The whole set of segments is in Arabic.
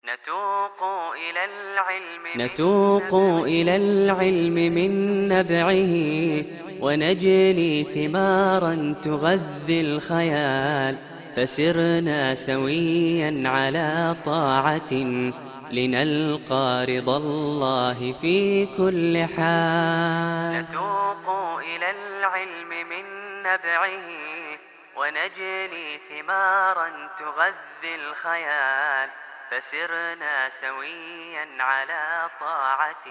نتوق إلى العلم من نبعه، ونجني ثمارا تغذي الخيال، فسرنا سويا على طاعة لنلقى رضا الله في كل حال. نتوق إلى العلم من نبعه، ونجني ثمارا تغذي الخيال، فسرنا سويا على طاعة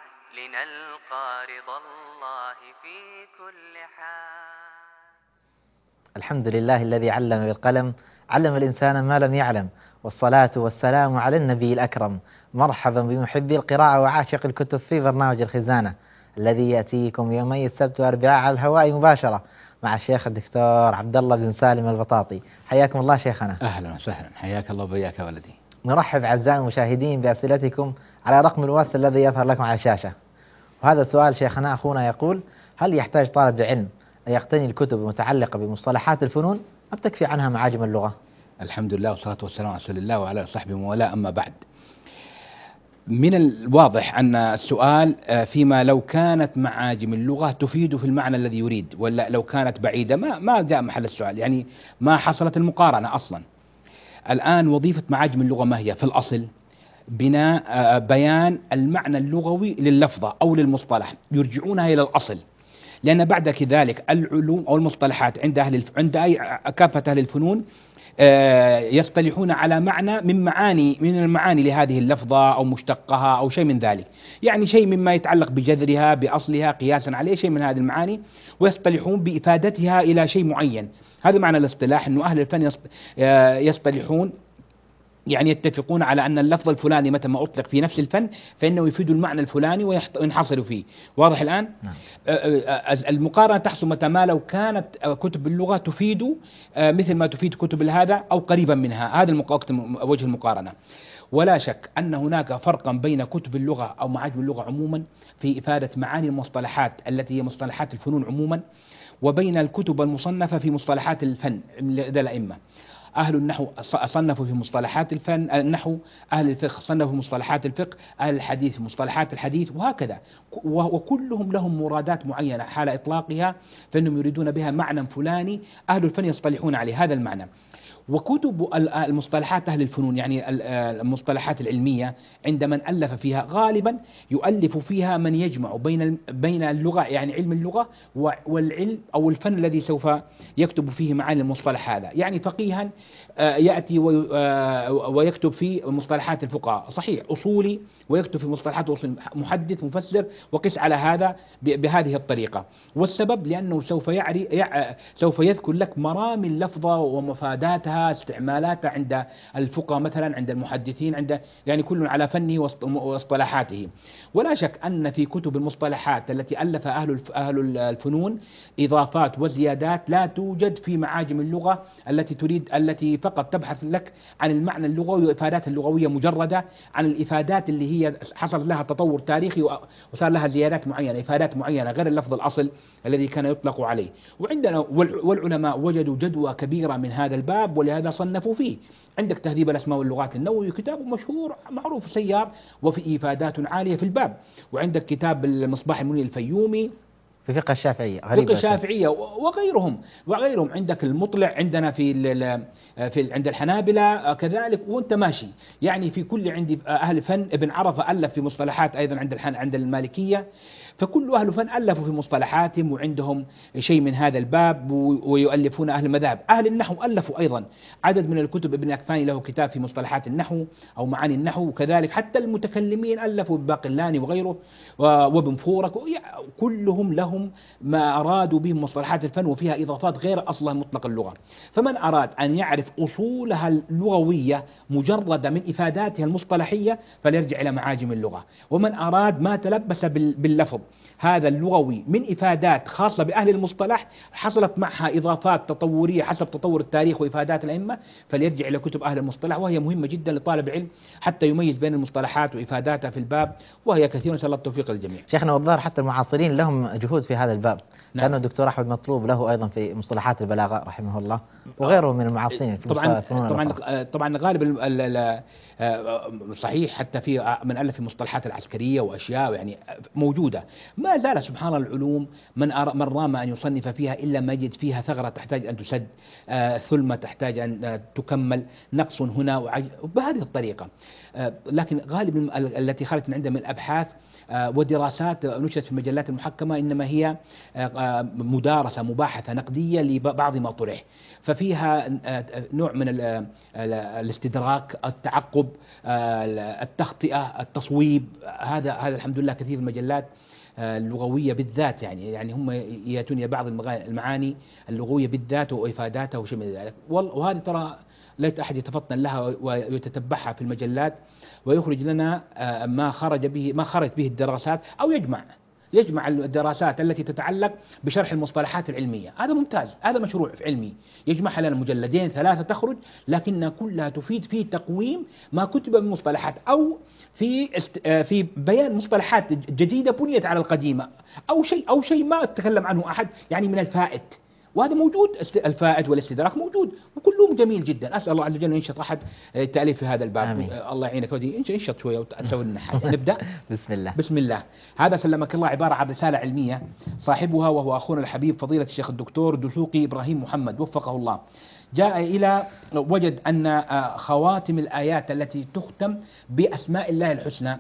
لنلقى رضا الله في كل حال. الحمد لله الذي علم بالقلم، علم الإنسان ما لم يعلم، والصلاة والسلام على النبي الأكرم. مرحبا بمحبي القراءة وعاشق الكتب في برنامج الخزانة الذي يأتيكم يومي السبت والأربعاء على الهواء مباشرة مع الشيخ الدكتور عبد الله بن سالم البطاطي. حياكم الله شيخنا. أهلا وسهلا، حياك الله وبياك ولدي. نرحب أعزائي المشاهدين بأسئلتكم على رقم الواتس الذي يظهر لكم على الشاشة. وهذا السؤال شيخنا أخونا يقول: هل يحتاج طالب علم أن يقتني الكتب المتعلقة بمصطلحات الفنون أم تكفي عنها معاجم اللغة؟ الحمد لله والصلاة والسلام على رسول الله وعلى صحبه وموالاه، أما بعد. من الواضح أن السؤال فيما لو كانت معاجم اللغة تفيد في المعنى الذي يريد، ولا لو كانت بعيدة ما جاء محل السؤال، يعني ما حصلت المقارنة أصلا. الآن وظيفة معاجم اللغة ما هي؟ في الأصل بناء بيان المعنى اللغوي لللفظة أو للمصطلح، يرجعونها إلى الأصل، لأن بعد كذلك العلوم أو المصطلحات عند كافة أهل الفنون يصطلحون على معنى من المعاني لهذه اللفظة أو مشتقها أو شيء من ذلك، يعني شيء مما يتعلق بجذرها بأصلها قياسا عليه، شيء من هذه المعاني، ويصطلحون بإفادتها إلى شيء معين. هذا معنى الاصطلاح، أنه أهل الفن يصطلحون، يعني يتفقون على أن اللفظ الفلاني متى ما أطلق في نفس الفن فإنه يفيد المعنى الفلاني وينحصر فيه. واضح الآن؟ نعم. المقارنة تحصل متى ما لو كانت كتب اللغة تفيد مثل ما تفيد كتب هذا أو قريبا منها، هذا وجه المقارنة. ولا شك أن هناك فرقا بين كتب اللغة أو معاجم اللغة عموما في إفادة معاني المصطلحات التي هي مصطلحات الفنون عموما، وبين الكتب المصنفة في مصطلحات الفن لدى الأئمة. أهل النحو صنفوا في مصطلحات النحو، أهل الفقه صنفوا في مصطلحات الفقه، أهل الحديث في مصطلحات الحديث، وهكذا. وكلهم لهم مرادات معينة حال إطلاقها، فإنهم يريدون بها معنى فلاني، أهل الفن يصطلحون عليه هذا المعنى. وكتب المصطلحات أهل الفنون، يعني المصطلحات العلمية، عند من ألف فيها غالبا يؤلف فيها من يجمع بين اللغة، يعني علم اللغة، والعلم أو الفن الذي سوف يكتب فيه معاني المصطلح هذا. يعني فقيها يأتي ويكتب في مصطلحات الفقهاء، صحيح أصولي، ويكتب في مصطلحات أصول، محدث مفسر، وقس على هذا بهذه الطريقة. والسبب لأنه سوف يذكر لك مرامي اللفظة ومفاداتها، استعمالاتها عند الفقهاء مثلا، عند المحدثين، يعني كل على فنه واصطلاحاته. ولا شك أن في كتب المصطلحات التي ألف أهل الفنون إضافات وزيادات لا توجد في معاجم اللغة التي فقط تبحث لك عن المعنى اللغوي وإفادات اللغوية مجردة، عن الإفادات اللي هي حصل لها تطور تاريخي وصار لها زيادات معينة، إفادات معينة غير اللفظ الأصل الذي كان يطلق عليه. وعندنا والعلماء وجدوا جدوى كبيرة من هذا الباب، ولهذا صنفوا فيه. عندك تهذيب الأسماء واللغات النووي، كتاب مشهور معروف سيار وفي إفادات عالية في الباب. وعندك كتاب المصباح المنير الفيومي في فقه الشافعية، فقه الشافعية وغيرهم. عندك المطلع عندنا عند الحنابلة كذلك، وانت ماشي يعني في كل. عندي أهل فن ابن عرفة ألف في مصطلحات أيضا عند المالكية، فكل أهل فن ألفوا في مصطلحاتهم وعندهم شيء من هذا الباب، ويؤلفون أهل المذاهب. أهل النحو ألفوا أيضا عدد من الكتب، ابن أكفاني له كتاب في مصطلحات النحو أو معاني النحو، وكذلك حتى المتكلمين ألفوا باقلاني وغيره وابن فورك، كلهم لهم ما أرادوا به مصطلحات الفن، وفيها إضافات غير أصلها مطلق اللغة. فمن أراد أن يعرف أصولها اللغوية مجردة من إفاداتها المصطلحية فليرجع إلى معاجم اللغة. ومن أراد ما تلبس باللفظ هذا اللغوي من إفادات خاصة بأهل المصطلح حصلت معها إضافات تطورية حسب تطور التاريخ وإفادات الأئمة، فليرجع إلى كتب أهل المصطلح، وهي مهمة جدا لطالب علم حتى يميز بين المصطلحات وإفاداتها في الباب، وهي كثير. نسأل الله التوفيق للجميع. شيخنا، والظاهر حتى المعاصرين لهم جهود في هذا الباب. نعم. كان الدكتور أحمد مطلوب له أيضا في مصطلحات البلاغة رحمه الله، وغيره من المعاصرين في الفنون الأخرى. طبعا غالب صحيح، حتى في من ألف في المصطلحات العسكرية وأشياء يعني موجودة. ما زال سبحان الله العلوم من رام أن يصنف فيها إلا ما يجد فيها ثغرة تحتاج أن تسد، ثلمة تحتاج أن تكمل، نقص هنا بهذه الطريقة. لكن غالب التي خرجت من عندنا من الأبحاث ودراسات نشرت في المجلات المحكمة إنما هي مدارسة مباحثة نقدية لبعض ما طرح، ففيها نوع من الاستدراك، التعقب، التخطئة، التصويب. هذا الحمد لله كثير من المجلات اللغوية بالذات، يعني هم يأتون بعض المعاني اللغوية بالذات وإفاداتها وشيء من ذلك. وهذه ترى ليت أحد يتفطن لها ويتتبعها في المجلات ويخرج لنا ما خرجت به الدراسات، أو يجمع الدراسات التي تتعلق بشرح المصطلحات العلمية. هذا ممتاز، هذا مشروع علمي يجمعها لنا مجلدين 3 تخرج، لكنها كلها تفيد في تقويم ما كتب من مصطلحات، أو في بيان مصطلحات جديدة بنيت على القديمة، أو شيء ما تكلم عنه أحد يعني من الفائت. وهذا موجود، الفائت والاستدراك موجود وكلهم جميل جدا. أسأل الله عز وجل أن ينشط أحد التأليف في هذا الباب. آمين. الله يعينك ودي انشط شوية وتسوي لنا حاجة. نبدأ. بسم الله. هذا سلمك الله عبارة عن رسالة علمية صاحبها وهو أخونا الحبيب فضيلة الشيخ الدكتور دسوقي إبراهيم محمد وفقه الله، وجد أن خواتم الآيات التي تختم بأسماء الله الحسنى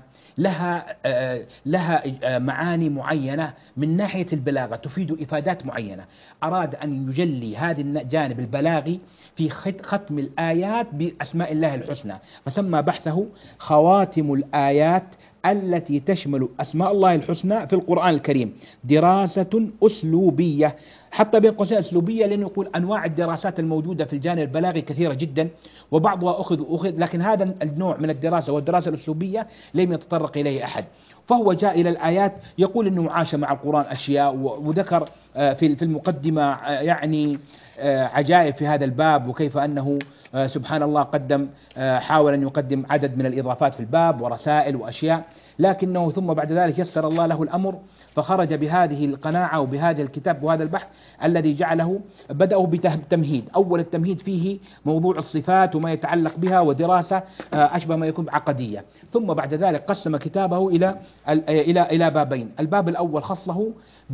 لها معاني معينة من ناحية البلاغة، تفيد إفادات معينة. أراد أن يجلي هذا الجانب البلاغي في ختم الآيات بأسماء الله الحسنى، فسمى بحثه خواتم الآيات التي تشمل أسماء الله الحسنى في القرآن الكريم، دراسة أسلوبية. حتى بين قوسين أسلوبية لأنه يقول أنواع الدراسات الموجودة في الجانب البلاغي كثيرة جدا، وبعضها أخذ، لكن هذا النوع من الدراسة والدراسة الأسلوبية لم يتطرق إليه أحد. فهو جاء إلى الآيات يقول أنه عاش مع القرآن أشياء، وذكر في المقدمة يعني عجائب في هذا الباب، وكيف أنه سبحان الله حاول أن يقدم عدد من الإضافات في الباب ورسائل وأشياء، لكنه ثم بعد ذلك يسر الله له الأمر فخرج بهذه القناعة وبهذا الكتاب وهذا البحث الذي جعله بدأوا بتمهيد. أول التمهيد فيه موضوع الصفات وما يتعلق بها ودراسة أشبه ما يكون عقدية، ثم بعد ذلك قسم كتابه إلى بابين. الباب الأول خصه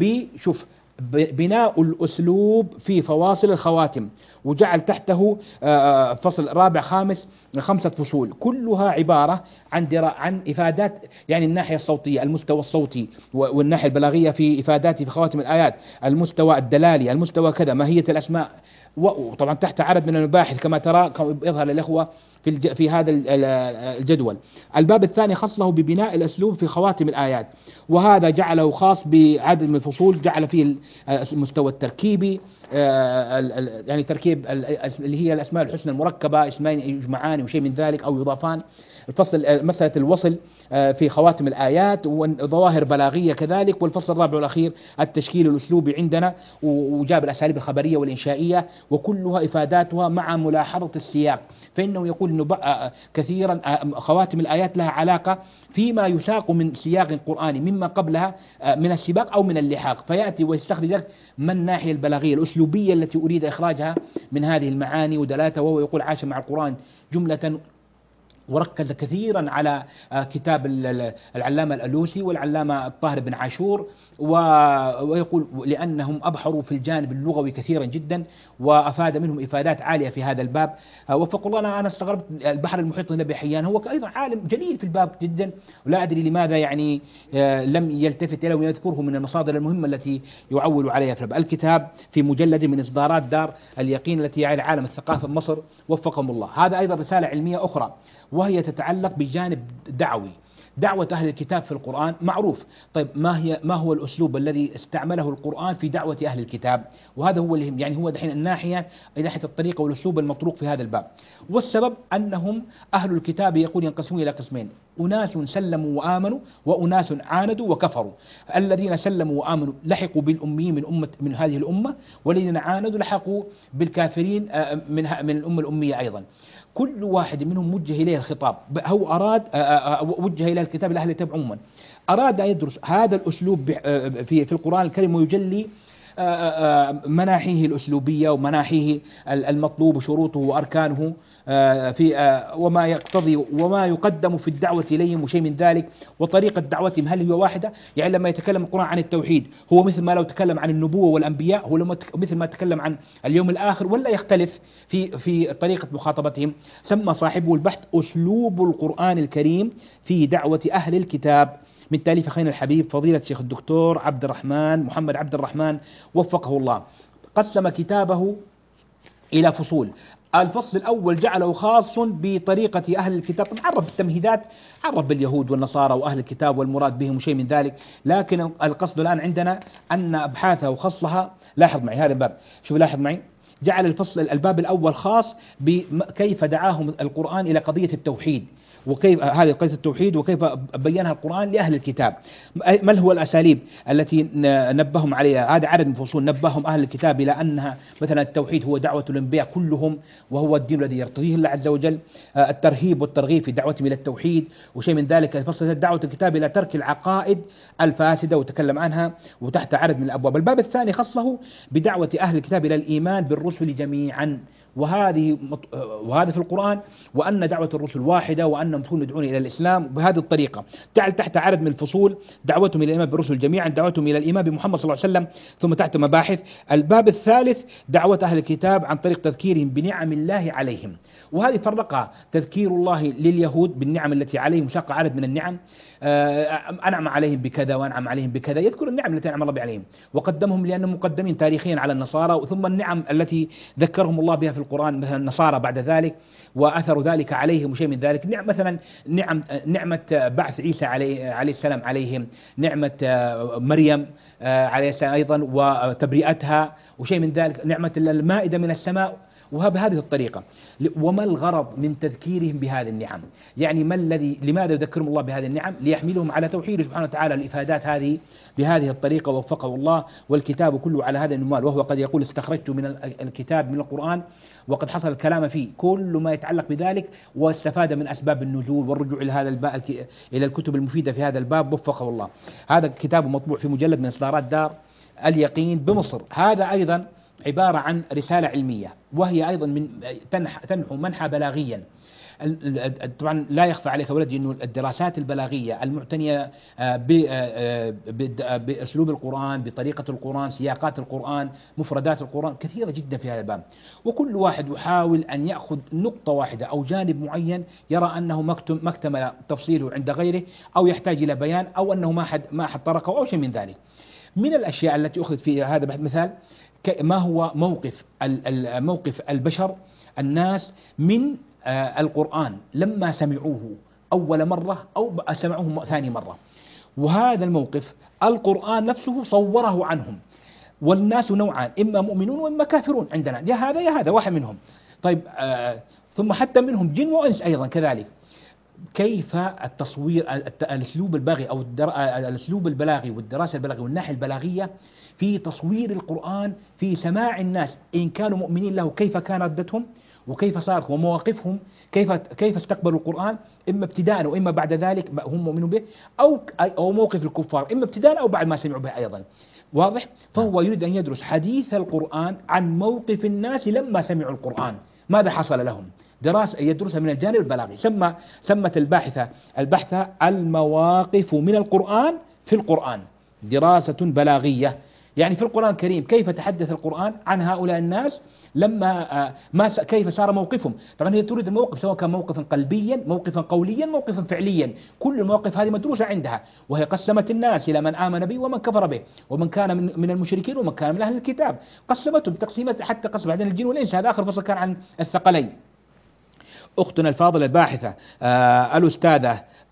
بناء الأسلوب في فواصل الخواتم، وجعل تحته فصل رابع خامس 5 فصول كلها عبارة عن إفادات، يعني الناحية الصوتية، المستوى الصوتي، والناحية البلاغية في إفادات في خواتم الآيات، المستوى الدلالي، المستوى كذا، ماهية الأسماء، وطبعا تحت عدد من المباحث كما ترى يظهر للإخوة في هذا الجدول. الباب الثاني خصه ببناء الأسلوب في خواتم الآيات، وهذا جعله خاص بعدد من الفصول، جعل فيه المستوى التركيبي، يعني تركيب اللي هي الأسماء الحسنى المركبة، اسمين يجمعان وشيء من ذلك أو يضافان. الفصل مسألة الوصل في خواتم الآيات، وظواهر بلاغية كذلك. والفصل الرابع والأخير التشكيل الأسلوبي عندنا، وجاب الأساليب الخبرية والإنشائية، وكلها إفاداتها مع ملاحظة السياق. فإنه يقول أنه كثيرا خواتم الآيات لها علاقة فيما يساق من سياق قرآني مما قبلها من السباق أو من اللحاق، فيأتي ويستخرج لك من الناحية البلاغية الأسلوبية التي أريد إخراجها من هذه المعاني ودلالتها. وهو يقول عاش مع القرآن جملة، وركز كثيرا على كتاب العلامة الألوسي والعلامة الطاهر بن عاشور، ويقول لأنهم أبحروا في الجانب اللغوي كثيرا جدا، وأفاد منهم إفادات عالية في هذا الباب. وفق الله أنا استغربت البحر المحيط النبي حيان، هو أيضا عالم جليل في الباب جدا، ولا أدري لماذا يعني لم يلتفت إليه ويذكره من المصادر المهمة التي يعول عليها في الباب. الكتاب في مجلد من إصدارات دار اليقين التي على عالم الثقافة بمصر وفقهم الله. هذا أيضا رسالة علمية أخرى، وهي تتعلق بجانب دعوي، دعوة أهل الكتاب في القرآن معروف. طيب ما هو الأسلوب الذي استعمله القرآن في دعوة أهل الكتاب؟ وهذا هو اللي يعني هو دحين ناحية الطريقة والأسلوب المطروق في هذا الباب. والسبب أنهم أهل الكتاب يقول ينقسمون إلى قسمين: أناس سلموا وآمنوا، وأناس عاندوا وكفروا. الذين سلموا وآمنوا لحقوا بالأميين من هذه الأمة، والذين عاندوا لحقوا بالكافرين من الأمة الأمية أيضا. كل واحد منهم موجه إليه الخطاب، هو أراد وجه إلى الكتاب لأهل الكتاب عموما، أراد أن يدرس هذا الأسلوب في القرآن الكريم ويجلي مناحيه الأسلوبية ومناحيه المطلوب وشروطه وأركانه في وما يقتضي وما يقدم في الدعوة إليهم وشيء من ذلك، وطريقة دعوتهم هل هي واحدة؟ يعني لما يتكلم القرآن عن التوحيد هو مثل ما لو تكلم عن النبوة والأنبياء، هو مثل ما تكلم عن اليوم الآخر، ولا يختلف في طريقة مخاطبتهم؟ سمى صاحبه البحث أسلوب القرآن الكريم في دعوة أهل الكتاب، من تأليف أخينا الحبيب فضيلة الشيخ الدكتور عبد الرحمن محمد عبد الرحمن وفقه الله. قسم كتابه إلى فصول. الفصل الأول جعله خاص بطريقة أهل الكتاب، عرف التمهيدات، عرف باليهود والنصارى وأهل الكتاب والمراد بهم وشيء من ذلك، لكن القصد الآن عندنا أن أبحاثه خصها. لاحظ معي هذا الباب، شوف لاحظ معي، جعل الباب الأول خاص بكيف دعاهم القرآن إلى قضية التوحيد، وكيف هذه قضية التوحيد وكيف بينها القرآن لأهل الكتاب، ما هو الأساليب التي نبههم عليها. هذا عدد من الفصول نبههم أهل الكتاب إلى أنها مثلا التوحيد هو دعوة الأنبياء كلهم وهو الدين الذي يرتضيه الله عز وجل، الترهيب والترغيب في دعوتهم إلى التوحيد وشيء من ذلك، فصلت دعوة الكتاب إلى ترك العقائد الفاسدة وتكلم عنها وتحت عدد من الأبواب. الباب الثاني خصه بدعوة أهل الكتاب إلى الإيمان بالرسل جميعا، وهذا في القرآن، وأن دعوة الرسل واحدة وأنهم المفروض يدعون إلى الإسلام بهذه الطريقة. جعل تحت عدد من الفصول دعوتهم إلى الإيمان بالرسل جميعا، دعوتهم إلى الإيمان بمحمد صلى الله عليه وسلم، ثم تحت مباحث. الباب الثالث دعوة أهل الكتاب عن طريق تذكيرهم بنعم الله عليهم، وهذه فرقها تذكير الله لليهود بالنعم التي عليهم، شق عدد من النعم، أنعم عليهم بكذا وأنعم عليهم بكذا، يذكر النعم التي أنعم الله عليهم، وقدمهم لأنهم مقدمين تاريخيا على النصارى، ثم النعم التي ذكرهم الله بها في القرآن مثلا النصارى بعد ذلك وأثر ذلك عليهم وشيء من ذلك. مثلا نعمة بعث عيسى عليه السلام عليهم، نعمة مريم عليه السلام أيضا وتبرئتها وشيء من ذلك، نعمة المائدة من السماء، وبهذه الطريقة. وما الغرض من تذكيرهم بهذه النعم؟ يعني لماذا يذكرهم الله بهذه النعم؟ ليحملهم على توحيده سبحانه وتعالى. الإفادات هذه بهذه الطريقة وفقه الله، والكتاب كله على هذا المنوال، وهو قد يقول استخرجت من الكتاب من القرآن وقد حصل الكلام فيه كل ما يتعلق بذلك، واستفاد من أسباب النزول والرجوع إلى هذا الباب إلى الكتب المفيدة في هذا الباب وفقه الله. هذا كتاب مطبوع في مجلد من إصدارات دار اليقين بمصر. هذا أيضا عبارة عن رسالة علمية، وهي أيضا تنحو منحى بلاغيا. طبعا لا يخفى عليك ولدي أن الدراسات البلاغية المعتنية بأسلوب القرآن، بطريقة القرآن، سياقات القرآن، مفردات القرآن كثيرة جدا في هذا الباب، وكل واحد يحاول أن يأخذ نقطة واحدة أو جانب معين يرى أنه ما اكتمل تفصيله عند غيره، أو يحتاج إلى بيان، أو أنه ما حد طرقه أو شيء من ذلك. من الأشياء التي أخذت في هذا مثال ما هو موقف البشر الناس من القرآن لما سمعوه أول مرة أو سمعوه ثاني مرة، وهذا الموقف القرآن نفسه صوره عنهم. والناس نوعان، إما مؤمنون وإما كافرون عندنا، يا هذا واحد منهم. طيب ثم حتى منهم جن وإنس أيضا كذلك. كيف التصوير الأسلوب البلاغي أو الأسلوب البلاغي والدراسة البلاغية والناحية البلاغية في تصوير القرآن في سماع الناس إن كانوا مؤمنين له، كيف كان ردتهم وكيف صارت ومواقفهم، كيف استقبلوا القرآن، إما ابتداء وإما بعد ذلك هم مؤمنون به، أو موقف الكفار إما ابتداء أو بعد ما سمعوا به أيضا. واضح؟ فهو يريد أن يدرس حديث القرآن عن موقف الناس لما سمعوا القرآن، ماذا حصل لهم، دراسة يدرسها من الجانب البلاغي. سمت البحث المواقف من القرآن في القرآن، دراسة بلاغية. يعني في القرآن الكريم كيف تحدث القرآن عن هؤلاء الناس لما كيف صار موقفهم. طبعا هي تريد الموقف سواء كان موقفا قلبيا، موقفا قوليا، موقفا فعليا، كل المواقف هذه مدروسة عندها. وهي قسمت الناس إلى من آمن به ومن كفر به، ومن كان من المشركين ومن كان من أهل الكتاب، قسمتهم تقسيمات حتى قسم بعدين الجن والإنس. هذا آخر فصل كان عن الثقلين. أختنا الفاضلة الباحثة الأستاذة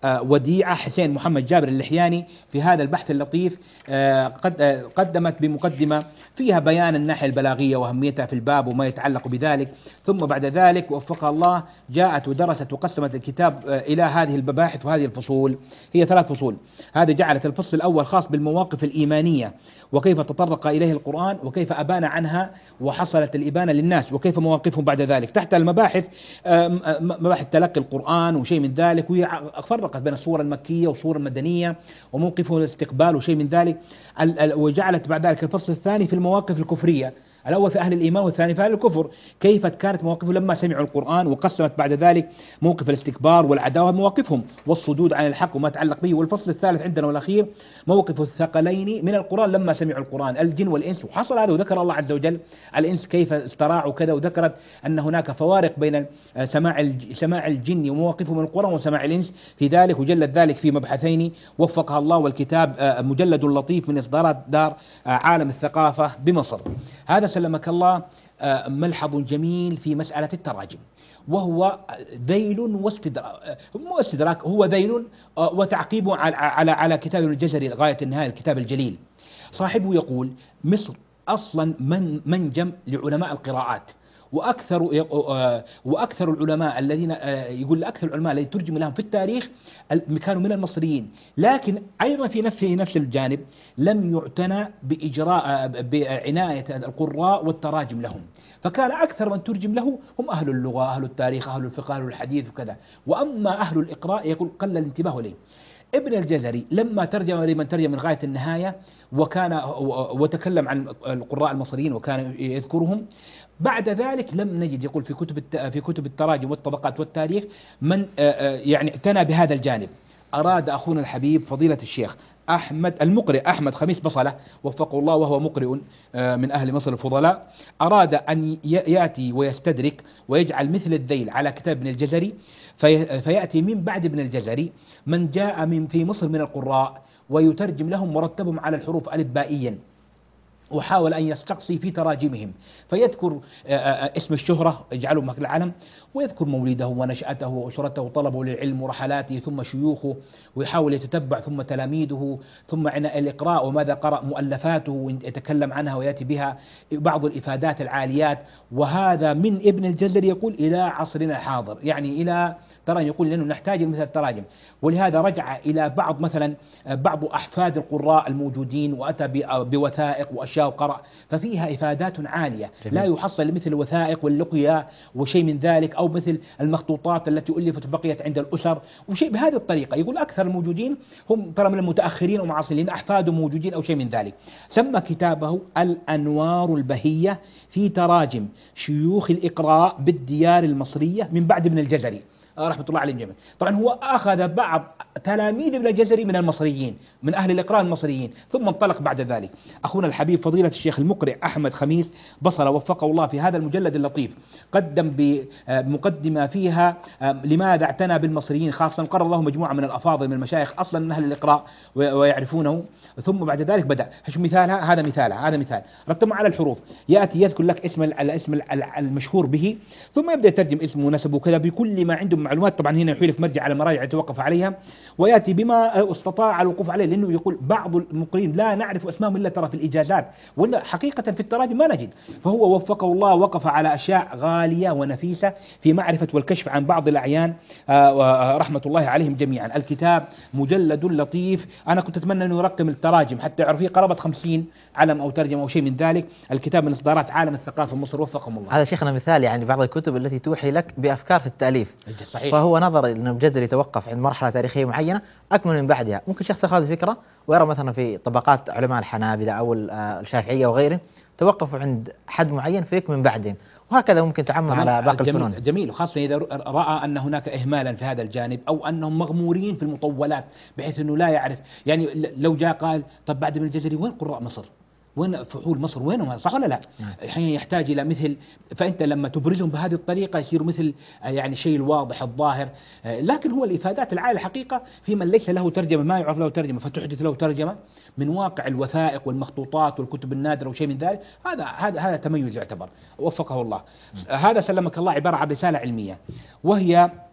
وديعة حسين محمد جابر اللحياني في هذا البحث اللطيف قدمت بمقدمة فيها بيان الناحية البلاغية وأهميتها في الباب وما يتعلق بذلك، ثم بعد ذلك وفقها الله جاءت ودرست وقسمت الكتاب إلى هذه المباحث وهذه الفصول. هي 3 فصول. هذه جعلت الفصل الأول خاص بالمواقف الإيمانية وكيف تطرق إليه القرآن وكيف أبان عنها وحصلت الإبانة للناس وكيف مواقفهم بعد ذلك. تحت المباحث مباحث تلقي القرآن وشيء من ذلك، وهي فرقت بين الصورة المكية والصورة المدنية وموقفه الاستقبال وشيء من ذلك. وجعلت بعد ذلك الفصل الثاني في المواقف الكفرية، الأول في أهل الإيمان والثاني في أهل الكفر، كيف كانت مواقفهم لما سمعوا القرآن. وقسمت بعد ذلك موقف الاستكبار والعداوة مواقفهم والصدود عن الحق وما تعلق به. والفصل الثالث عندنا والأخير موقف الثقلين من القرآن لما سمعوا القرآن، الجن والإنس. وحصل هذا وذكر الله عز وجل الإنس كيف استراعوا كذا، وذكرت أن هناك فوارق بين سماع الجن ومواقفهم من القرآن وسماع الإنس في ذلك، وجلت ذلك في مبحثين وفقها الله. والكتاب مجلد لطيف من إصدارات دار عالم الثقافة بمصر. هذا سلمك الله ملحظ جميل في مسألة التراجم، وهو ذيل واستدراك، هو ذيل وتعقيب على كتاب الجزري غاية النهاية، الكتاب الجليل. صاحبه يقول مصر أصلا منجم لعلماء القراءات، وأكثر العلماء الذين يقول أكثر العلماء الذين ترجم لهم في التاريخ كانوا من المصريين، لكن أيضا في نفس الجانب لم يعتنى بعناية القراء والتراجم لهم، فكان أكثر من ترجم له هم أهل اللغة، أهل التاريخ، أهل الفقه، أهل الحديث وكذا، وأما أهل الإقراء يقول قل الانتباه إليه. ابن الجزري لما ترجم لمن ترجم من غاية النهاية وتكلم عن القراء المصريين وكان يذكرهم، بعد ذلك لم نجد يقول في كتب التراجم والطبقات والتاريخ من يعني اعتنى بهذا الجانب. أراد أخونا الحبيب فضيلة الشيخ المقرئ أحمد خميس بصلة وفقه الله، وهو مقرئ من أهل مصر الفضلاء، أراد أن يأتي ويستدرك ويجعل مثل الذيل على كتاب ابن الجزري، فيأتي من بعد ابن الجزري من جاء في مصر من القراء ويترجم لهم مرتبهم على الحروف ألفبائيا، وحاول أن يستقصي في تراجمهم، فيذكر اسم الشهرة يجعله مكان العلم، ويذكر مولده ونشأته وأسرته وطلبه للعلم ورحلاته ثم شيوخه، ويحاول يتتبع ثم تلاميذه ثم عناء الإقراء وماذا قرأ، مؤلفاته ويتكلم عنها ويأتي بها بعض الإفادات العاليات. وهذا من ابن الجزري يقول إلى عصرنا الحاضر، يعني إلى ترى يقول لأنه نحتاج مثل التراجم، ولهذا رجع إلى بعض أحفاد القراء الموجودين وأتى بوثائق وأشياء وقرأ، ففيها إفادات عالية لا يحصل مثل الوثائق واللقيا وشيء من ذلك، أو مثل المخطوطات التي ألفت بقيت عند الأسر وشيء بهذه الطريقة. يقول أكثر الموجودين هم ترى من المتأخرين ومعاصرين، أحفاده موجودين أو شيء من ذلك. سمى كتابه الأنوار البهية في تراجم شيوخ الإقراء بالديار المصرية من بعد ابن الجزري رحمة الله عليهم جميعا. طبعا هو أخذ بعض تلاميذ ابن الجزري من المصريين من أهل الإقراء المصريين، ثم انطلق بعد ذلك. أخونا الحبيب فضيلة الشيخ المقرئ أحمد خميس بصلة وفقه الله في هذا المجلد اللطيف قدم بمقدمة فيها لماذا اعتنى بالمصريين خاصة، قرر الله مجموعة من الأفاضل من المشايخ أصلا من أهل الإقراء ويعرفونه، ثم بعد ذلك بدأ مثالها هذا مثال رتبه على الحروف، يأتي يذكر لك الاسم المشهور به، ثم يبدأ يترجم اسمه ونسبه كذا بكل ما عنده معلومات. طبعا هنا يحيل في مرجع على المراجع يتوقف عليها ويأتي بما استطاع الوقوف عليه، لأنه يقول بعض المقرئين لا نعرف أسمائهم إلا ترى في الإجازات، ولا حقيقة في التراجم ما نجد. فهو وفقه الله وقف على أشياء غالية ونفيسة في معرفة والكشف عن بعض الأعيان رحمة الله عليهم جميعا. الكتاب مجلد لطيف، أنا كنت أتمنى أنه يرقم التراجم حتى يعرف فيه قرابة 50 علم أو ترجمة أو شيء من ذلك. الكتاب من إصدارات عالم الثقافة مصر وفقهم الله. هذا شيخنا مثال يعني بعض الكتب التي توحي لك بأفكار في التأليف. صحيح. فهو نظر أن الجزري يتوقف عند مرحلة تاريخية معينة أكمل من بعدها. ممكن شخص يأخذ الفكرة ويرى مثلا في طبقات علماء الحنابلة أو الشافعية وغيرهم توقفوا عند حد معين فيكمل من بعدهم، وهكذا ممكن تعمم على باقي الفنون. جميل، وخاصة إذا رأى أن هناك إهمالا في هذا الجانب أو أنهم مغمورين في المطولات بحيث أنه لا يعرف. يعني لو جاء قال طب بعد ابن الجزري وين قراء مصر؟ وين فحول مصر؟ وينهم؟ صح ولا لا؟ الحين يحتاج إلى مثل، فأنت لما تبرزهم بهذه الطريقة يصير مثل يعني شيء الواضح الظاهر. لكن هو الإفادات العالية الحقيقة في من ليس له ترجمة ما يعرف له ترجمة فتحدث له ترجمة من واقع الوثائق والمخطوطات والكتب النادرة وشيء من ذلك. هذا تميز يعتبر وفقه الله. هذا سلمك الله عبارة عن رسالة علمية، وهي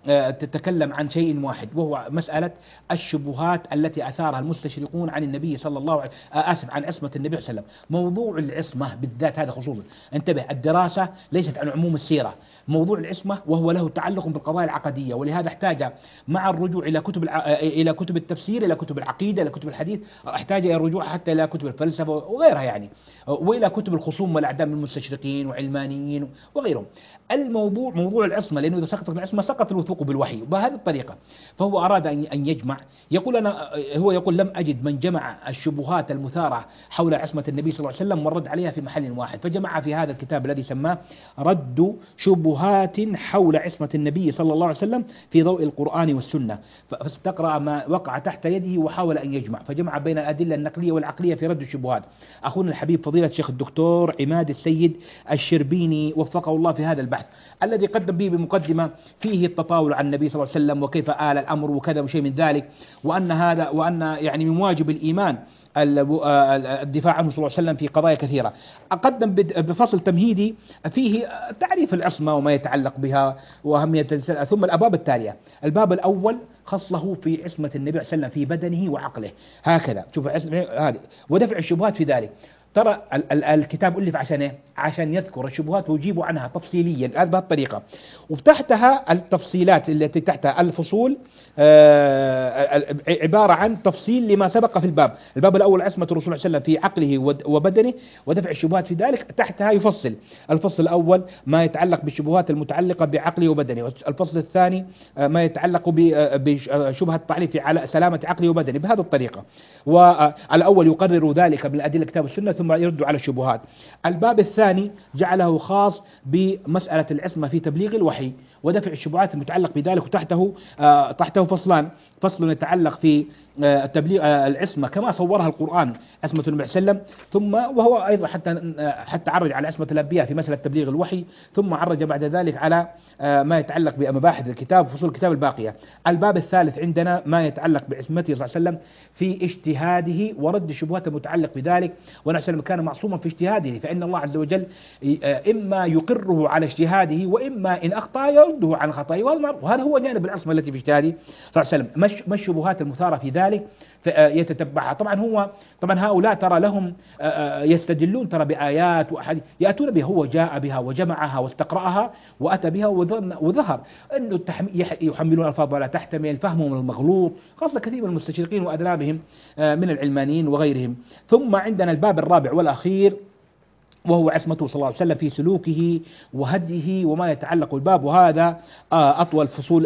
تتكلم عن شيء واحد، وهو مسألة الشبهات التي أثارها المستشرقون عن النبي صلى الله عليه آسف عن عصمة النبي صلى الله عليه وسلم. موضوع العصمة بالذات هذا خصوصا، انتبه، الدراسة ليست عن عموم السيرة، موضوع العصمة وهو له تعلق بالقضايا العقدية، ولهذا احتاج مع الرجوع إلى إلى كتب التفسير، إلى كتب العقيدة، إلى كتب الحديث، احتاج إلى الرجوع حتى إلى كتب الفلسفة وغيرها يعني، وإلى كتب الخصوم والأعداء من المستشرقين وعلمانيين وغيرهم. موضوع العصمة، لأنه إذا سقطت العصمة سقط الوثوق بالوحي بهذه الطريقة. فهو أراد أن يجمع، هو يقول لم أجد من جمع الشبهات المثارة حول عصمة النبي صلى الله عليه وسلم والرد عليها في محل واحد، فجمع في هذا الكتاب الذي سماه رد شبهات حول عصمة النبي صلى الله عليه وسلم في ضوء القرآن والسنة، فاستقرأ ما وقع تحت يده وحاول أن يجمع، فجمع بين الأدلة النقلية والعقلية في رد الشبهات. أخونا الحبيب فضيلة الشيخ الدكتور عماد السيد الشربيني وفقه الله في هذا البحث الذي قدم به بمقدمة فيه التطاول عن النبي صلى الله عليه وسلم وكيف آل الأمر وكذا وشيء من ذلك، وأن يعني من واجب الإيمان الدفاع عنه صلى الله عليه وسلم في قضايا كثيرة. أقدم بفصل تمهيدي فيه تعريف العصمة وما يتعلق بها وأهمية ثم الأبواب التالية. الباب الأول خصله في عصمة النبي صلى الله عليه وسلم في بدنه وعقله، هكذا شوف هذه ودفع الشبهات في ذلك. ترى الكتاب ألف عشان إيه؟ عشان يذكر الشبهات ويجيب عنها تفصيليا بهذه الطريقة، وتحتها التفصيلات التي تحتها الفصول عبارة عن تفصيل لما سبق في الباب الأول عصمة الرسول صلى الله عليه وسلم في عقله وبدنه ودفع الشبهات في ذلك. تحتها يفصل الفصل الأول ما يتعلق بالشبهات المتعلقة بعقله وبدنه، الفصل الثاني ما يتعلق بشبهة التعليق على سلامة عقله وبدنه بهذه الطريقة، والأول يقرر ذلك بالأدلة الكتاب والسنة ثم يرد على الشبهات. الباب الثاني جعله خاص بمسألة العصمة في تبليغ الوحي ودفع الشبهات المتعلق بذلك، وتحته فصلان، فصل يتعلق في تبليغ العصمة كما صورها القرآن عصمة النبي صلى الله عليه وسلم، ثم وهو أيضا حتى عرج على عصمة الأنبياء في مسألة تبليغ الوحي، ثم عرج بعد ذلك على ما يتعلق بمباحث الكتاب وفصول الكتاب الباقية. الباب الثالث عندنا ما يتعلق بعصمته صلى الله عليه وسلم في اجتهاده ورد الشبهات المتعلق بذلك، والنبي صلى الله عليه وسلم كان معصوما في اجتهاده، فإن الله عز وجل إما يقره على اجتهاده وإما إن أخطأ يرده عن خطأه، وهذا هو جانب العصمة التي في اجتهاده صلى الله عليه وسلم. ما الشبهات المثارة في ذلك يتتبعها. طبعا هؤلاء ترى لهم يستدلون ترى بآيات وأحاديث يأتون بها، هو جاء بها وجمعها واستقرأها وأتى بها وظهر أنه يحملون ألفاظ ولا تحتمل، فهمهم المغلوط، خاصة كثير من المستشرقين وأذنابهم من العلمانيين وغيرهم. ثم عندنا الباب الرابع والأخير وهو عصمته صلى الله عليه وسلم في سلوكه وهديه وما يتعلق بالباب، وهذا أطول فصول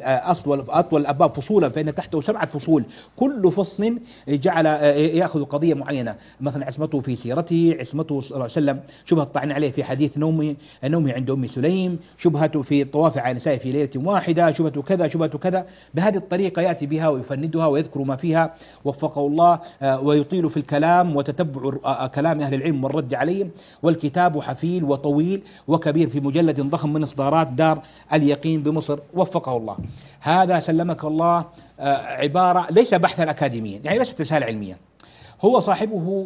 أطول الأبواب فصولا، فإن تحته 7 فصول، كل فصل جعل يأخذ قضية معينة، مثلا عصمته في سيرته، عصمته صلى الله عليه وسلم شبهة الطعن عليه في حديث نومه عند أم سليم، شبهته في الطواف على نسائه في ليلة واحدة، شبهة كذا بهذه الطريقة يأتي بها ويفندها ويذكر ما فيها وفقه الله، ويطيل في الكلام وتتبع كلام أهل العلم والرد عليهم. والكتاب حفيل وطويل وكبير في مجلد ضخم من إصدارات دار اليقين بمصر وفقه الله. هذا سلمك الله عبارة ليس بحثا أكاديميا، يعني ليست رسالة علمية. هو صاحبه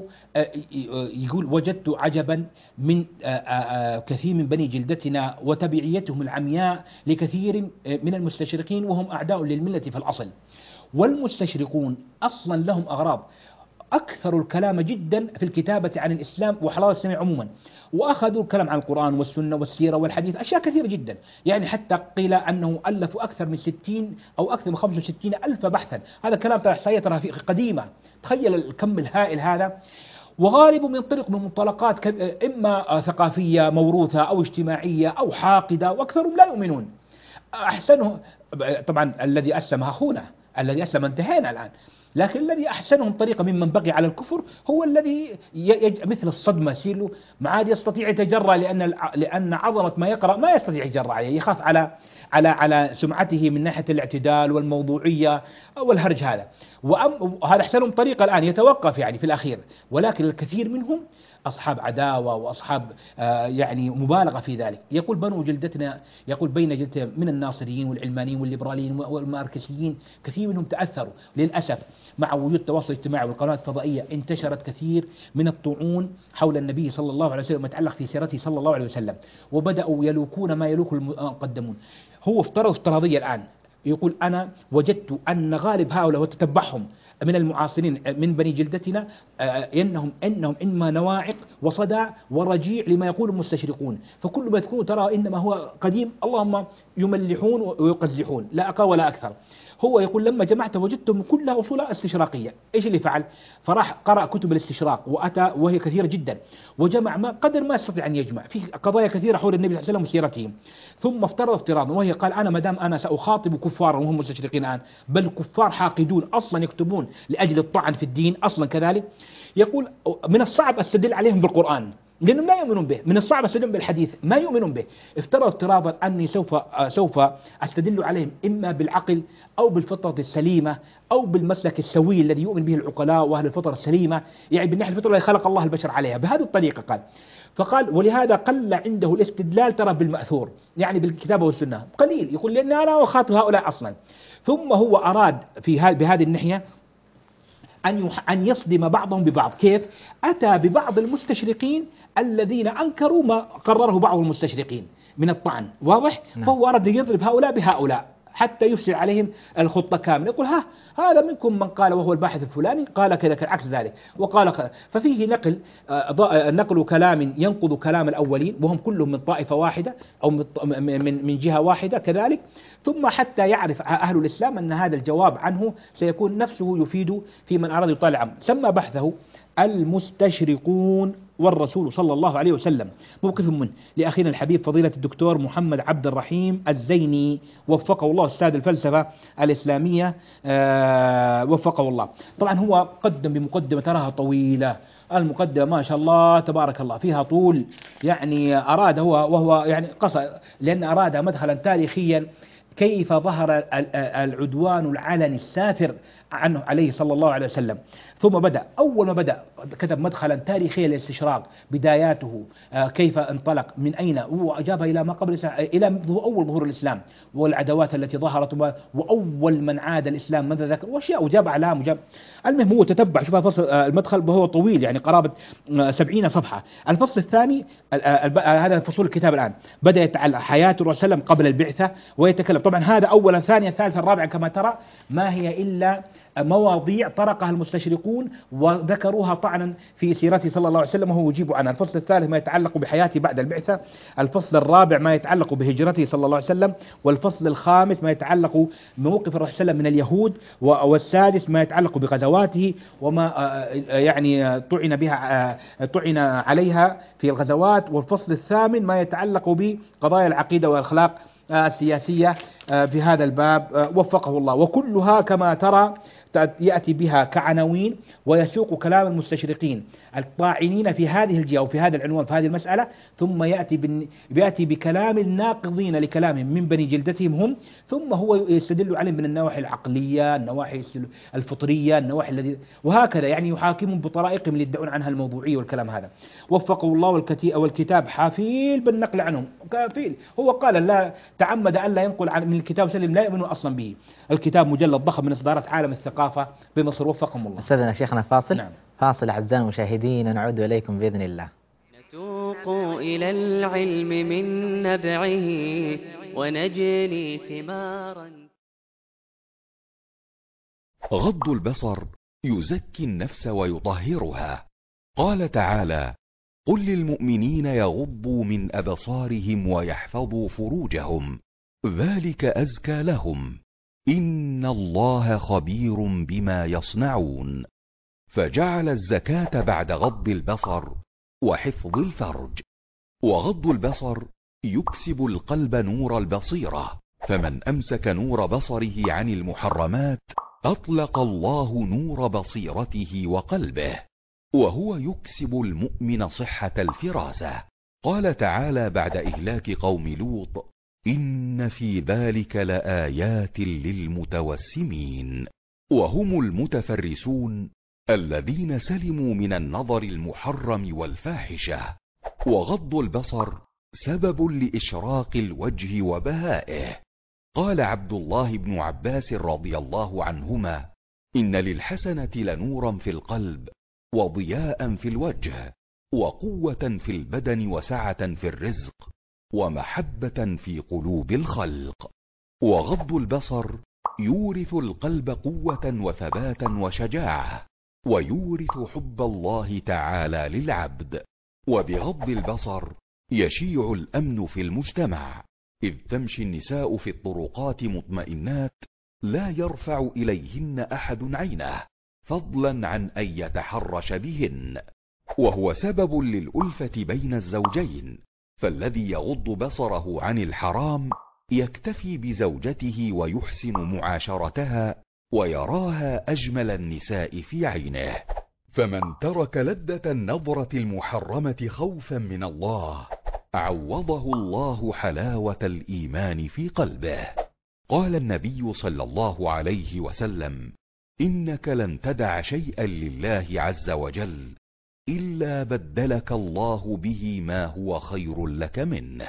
يقول وجدت عجبا من كثير من بني جلدتنا وتبعيتهم العمياء لكثير من المستشرقين وهم أعداء للملة في الأصل، والمستشرقون أصلا لهم أغراض، أكثر الكلام جدا في الكتابة عن الإسلام وحضارة الإسلام عموما، وأخذوا الكلام عن القرآن والسنة والسيرة والحديث أشياء كثيرة جدا، يعني حتى قيل أنه ألفوا أكثر من 60 أو أكثر من 65 ألف بحثا. هذا الكلام ترى إحصائيات قديمة، تخيل الكم الهائل هذا، وغالبه ينطلق من منطلقات إما ثقافية موروثة أو اجتماعية أو حاقدة، وأكثرهم لا يؤمنون. أحسنه طبعا الذي أسلم أخونا، الذي أسلم انتهينا الآن، لكن الذي أحسنهم طريقة ممن بقي على الكفر هو الذي مثل الصدمة يصير ما عاد يستطيع يتجرأ، لأن عظمة ما يقرأ ما يستطيع يتجرأ عليه، يخاف على سمعته من ناحية الاعتدال والموضوعية والهرج هذا، وهذا أحسنهم طريقة الآن يتوقف يعني في الأخير، ولكن الكثير منهم أصحاب عداوة وأصحاب يعني مبالغة في ذلك. يقول بنو جلدتنا، يقول بين جلدتنا من الناصريين والعلمانيين والليبراليين والماركسيين كثير منهم تأثروا للأسف مع وجود التواصل الاجتماعي والقنوات الفضائية انتشرت كثير من الطعون حول النبي صلى الله عليه وسلم وما يتعلق في سيرته صلى الله عليه وسلم، وبدأوا يلوكون ما يلوك المقدمون. هو افتراضية الآن، يقول أنا وجدت أن غالب هؤلاء وتتبعهم من المعاصرين من بني جلدتنا إنهم إما نواعق وصدع ورجيع لما يقول المستشرقون، فكل ما يذكرون ترى إنما هو قديم، اللهم يملحون ويقزحون لا أقل ولا أكثر. هو يقول لما جمعت وجدتهم كلها أصولها استشراقية. إيش اللي فعل؟ فراح قرأ كتب الاستشراق وأتى وهي كثيرة جدا، وجمع ما قدر ما يستطيع أن يجمع في قضايا كثيرة حول النبي صلى الله عليه وسلم وسيرتهم، ثم افترض افتراضا، وهي قال أنا ما دام أنا سأخاطب كفارا وهم مستشرقين الآن، بل كفار حاقدون أصلا يكتبون لأجل الطعن في الدين أصلا كذلك، يقول من الصعب أستدل عليهم بالقرآن لأنهم لا يؤمنون به، من الصعب أستدل بالحديث ما يؤمنون به. افترض افتراضا أني سوف أستدل عليهم إما بالعقل أو بالفطرة السليمة أو بالمسلك السوي الذي يؤمن به العقلاء وأهل الفطرة السليمة، يعني بالناحية الفطرة التي خلق الله البشر عليها بهذه الطريقة. فقال ولهذا قل عنده الاستدلال ترى بالمأثور، يعني بالكتاب والسنة قليل، يقول لأن أنا أخاطب هؤلاء أصلا. ثم هو أراد بهذه الناحية أن يصدم بعضهم ببعض. كيف؟ أتى ببعض المستشرقين الذين أنكروا ما قرره بعض المستشرقين من الطعن، واضح؟ فهو أراد يضرب هؤلاء بهؤلاء حتى يفسد عليهم الخطة كاملة، يقول هذا منكم من قال وهو الباحث الفلاني قال كذا عكس ذلك وقال كذا. ففيه نقل كلام ينقض كلام الأولين وهم كلهم من طائفة واحدة أو من جهة واحدة كذلك، ثم حتى يعرف أهل الإسلام أن هذا الجواب عنه سيكون نفسه يفيد في من أراد يطالع عنه. سمى بحثه المستشرقون والرسول صلى الله عليه وسلم، موقف منه لأخينا الحبيب فضيلة الدكتور محمد عبد الرحيم الزيني وفقه الله، أستاذ الفلسفة الإسلامية وفقه الله. طبعا هو قدم بمقدمة تراها طويلة، المقدمة ما شاء الله تبارك الله فيها طول، يعني أراد هو وهو يعني قصر لأن أراد مدخلا تاريخيا كيف ظهر العدوان العلني السافر عنه عليه صلى الله عليه وسلم. ثم بدأ أول ما بدأ كتب مدخلا تاريخيا للاستشراق، بداياته كيف انطلق من أين، وأجاب إلى ما قبل إلى أول ظهور الإسلام والعداوات التي ظهرت وأول من عاد الإسلام ماذا ذكر وأشياء وجاب أعلام المهم هو تتبع. شوف فصل المدخل وهو طويل يعني قرابة 70 صفحة. الفصل الثاني هذا فصول الكتاب الآن بدأ يتعلق حياة الرسول صلى الله عليه وسلم قبل البعثة ويتكلم. طبعا هذا أولا ثانيا ثالثا رابعا كما ترى ما هي إلا مواضيع طرقها المستشرقون وذكروها طعنا في سيرته صلى الله عليه وسلم وهو يجيب عنها. الفصل الثالث ما يتعلق بحياته بعد البعثة، الفصل الرابع ما يتعلق بهجرته صلى الله عليه وسلم، والفصل الخامس ما يتعلق بموقف الرسول صلى الله عليه وسلم من اليهود، والسادس ما يتعلق بغزواته وما يعني طعن عليها في الغزوات، والفصل الثامن ما يتعلق بقضايا العقيدة والأخلاق السياسية في هذا الباب وفقه الله. وكلها كما ترى يأتي بها كعناوين ويسوق كلام المستشرقين الطاعنين في هذه الجهة وفي هذا العنوان في هذه المسألة، ثم يأتي بكلام الناقضين لكلامهم من بني جلدتهم هم، ثم هو يستدل عليهم من النواحي العقلية، النواحي الفطرية، النواحي الذي وهكذا يعني يحاكمهم بطرائقهم اللي يدعون عنها الموضوعية والكلام هذا. وفقه الله والكتاب حافيل بالنقل عنهم كافيل. هو قال لا تعمد أن لا ينقل من الكتاب سلم لا يؤمنون أصلا به. الكتاب مجلد ضخم من إصدارات عالم الثقافة بمصر وفقهم الله. أستاذنا شيخنا فاصل. نعم. فاصل أعزائي المشاهدين، نعود إليكم بإذن الله. نتوق إلى العلم من نبعه ونجني ثمارا. غض البصر يزكي النفس ويطهرها. قال تعالى: قل للمؤمنين يغضوا من أبصارهم ويحفظوا فروجهم ذلك أزكى لهم إن الله خبير بما يصنعون. فجعل الزكاة بعد غض البصر وحفظ الفرج. وغض البصر يكسب القلب نور البصيرة، فمن أمسك نور بصره عن المحرمات أطلق الله نور بصيرته وقلبه، وهو يكسب المؤمن صحة الفراسة. قال تعالى بعد إهلاك قوم لوط: إن في ذلك لآيات للمتوسمين. وهم المتفرسون الذين سلموا من النظر المحرم والفاحشة. وغض البصر سبب لإشراق الوجه وبهائه. قال عبد الله بن عباس رضي الله عنهما: إن للحسنة لنورا في القلب، وضياء في الوجه، وقوة في البدن، وسعة في الرزق، ومحبة في قلوب الخلق. وغض البصر يورث القلب قوة وثباتا وشجاعة، ويورث حب الله تعالى للعبد. وبغض البصر يشيع الأمن في المجتمع، إذ تمشي النساء في الطرقات مطمئنات لا يرفع إليهن أحد عينه، فضلا عن أن يتحرش بهن، وهو سبب للألفة بين الزوجين. فالذي يغض بصره عن الحرام يكتفي بزوجته ويحسن معاشرتها، ويراها أجمل النساء في عينه. فمن ترك لذة النظرة المحرمة خوفا من الله، عوضه الله حلاوة الإيمان في قلبه. قال النبي صلى الله عليه وسلم: إنك لن تدع شيئا لله عز وجل إلا بدلك الله به ما هو خير لك منه.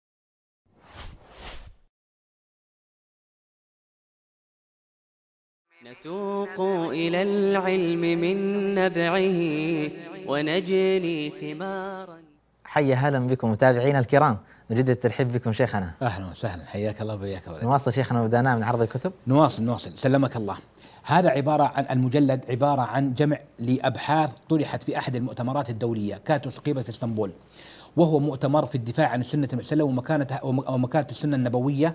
نتوق إلى العلم من نبعه ونجني ثمارا. حيا هلا بكم متابعينا الكرام، نجد الترحيب بكم شيخنا. أهلا وسهلا، حياك الله وبياك. نواصل شيخنا وبدأنا من عرض الكتب. نواصل سلمك الله. هذا عبارة عن المجلد، عبارة عن جمع لأبحاث طرحت في أحد المؤتمرات الدولية كانت أقيمت في اسطنبول، وهو مؤتمر في الدفاع عن السنة المرسلة ومكانة السنة النبوية،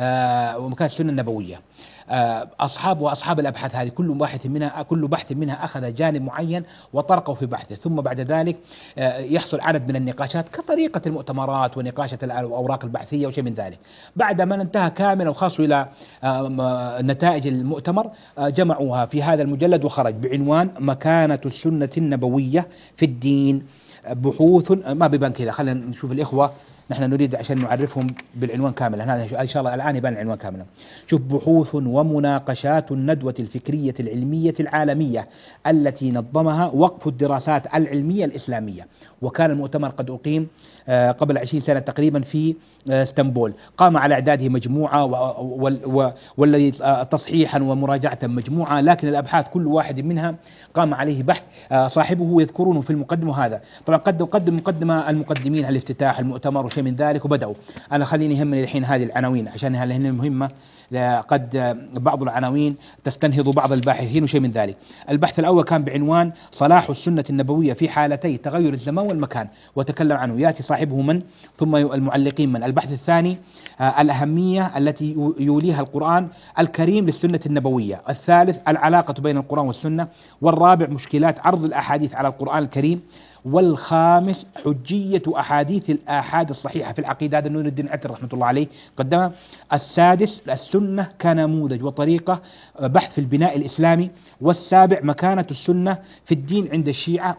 أصحاب الأبحاث هذه كل بحث منها أخذ جانب معين وطرقه في بحثه، ثم بعد ذلك يحصل عدد من النقاشات كطريقة المؤتمرات ونقاشة الأوراق البحثية وشيء من ذلك. بعد ما انتهى كاملا وخاصوا إلى نتائج المؤتمر جمعوها في هذا المجلد، وخرج بعنوان مكانة السنة النبوية في الدين، بحوث ما بيبان كذا. خلينا نشوف الإخوة، نحن نريد عشان نعرفهم بالعنوان كاملا، هذا إن شاء الله الآن يبان العنوان كاملا. شوف: بحوث ومناقشات الندوة الفكرية العلمية العالمية التي نظمها وقف الدراسات العلمية الإسلامية. وكان المؤتمر قد أقيم قبل 20 سنة تقريبا في اسطنبول. قام على إعداده مجموعة والذي تصحيحا ومراجعة مجموعة، لكن الأبحاث كل واحد منها قام عليه بحث صاحبه يذكرونه في المقدمة. هذا طبعا قدم مقدمة المقدمين على افتتاح المؤتمر وشيء من ذلك وبدأوا. أنا خليني يهمني الحين هذه العناوين عشان هي مهمة، قد بعض العناوين تستنهض بعض الباحثين وشيء من ذلك. البحث الأول كان بعنوان صلاح السنة النبوية في حالتي تغير الزمان والمكان، وتكلم عنه يأتي صاحبه من ثم المعلقين من. البحث الثاني الأهمية التي يوليها القرآن الكريم للسنة النبوية. الثالث العلاقة بين القرآن والسنة. والرابع مشكلات عرض الأحاديث على القرآن الكريم. والخامس حجية أحاديث الآحاد الصحيحة في العقيدة، هذا نور الدين عتر رحمة الله عليه قدمه. السادس السنة كنموذج وطريقة بحث في البناء الإسلامي. والسابع مكانة السنة في الدين عند الشيعة.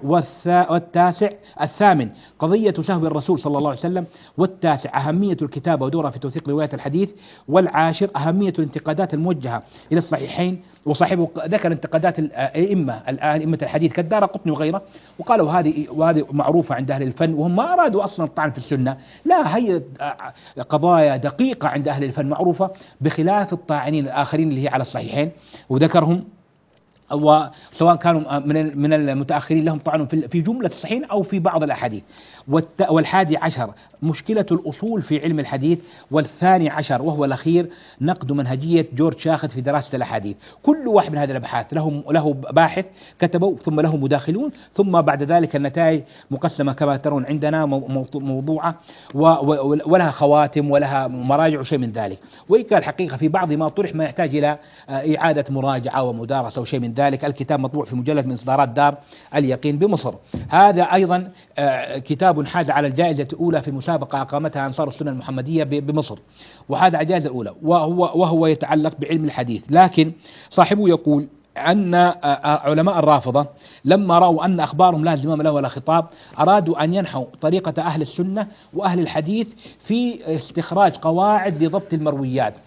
الثامن قضية سهو الرسول صلى الله عليه وسلم. والتاسع أهمية الكتابة ودورها في توثيق رواية الحديث. والعاشر أهمية الانتقادات الموجهة إلى الصحيحين، وصاحبه ذكر انتقادات أئمة الحديث كالدارقطني وغيره، وقالوا وهذه معروفة عند أهل الفن، وهم ما أرادوا أصلا الطعن في السنة، لا، هي قضايا دقيقة عند أهل الفن معروفة، بخلاف الطاعنين الآخرين اللي هي على الصحيحين، وذكرهم وسواء كانوا من المتأخرين لهم طعن في جملة الصحيحين أو في بعض الأحاديث. والحادي عشر مشكلة الأصول في علم الحديث. والثاني عشر وهو الأخير نقد منهجية جورج شاخت في دراسة الأحاديث. كل واحد من هذه الأبحاث له باحث كتبوا، ثم له مداخلون، ثم بعد ذلك النتائج مقسمة كما ترون عندنا موضوعة ولها خواتم ولها مراجع وشيء من ذلك. وإن كان الحقيقة في بعض ما طرح ما يحتاج إلى إعادة مراجعة ومدارسة وشيء من ذلك. الكتاب مطبوع في مجلد من إصدارات دار اليقين بمصر. هذا أيضا كتاب حاز على الجائزة الأولى في مسابقة أقامتها أنصار السنة المحمدية بمصر، وهذا على الجائزة الأولى، وهو يتعلق بعلم الحديث. لكن صاحبه يقول أن علماء الرافضة لما رأوا أن أخبارهم لا زمام له ولا خطاب، أرادوا أن ينحوا طريقة أهل السنة وأهل الحديث في استخراج قواعد لضبط المرويات.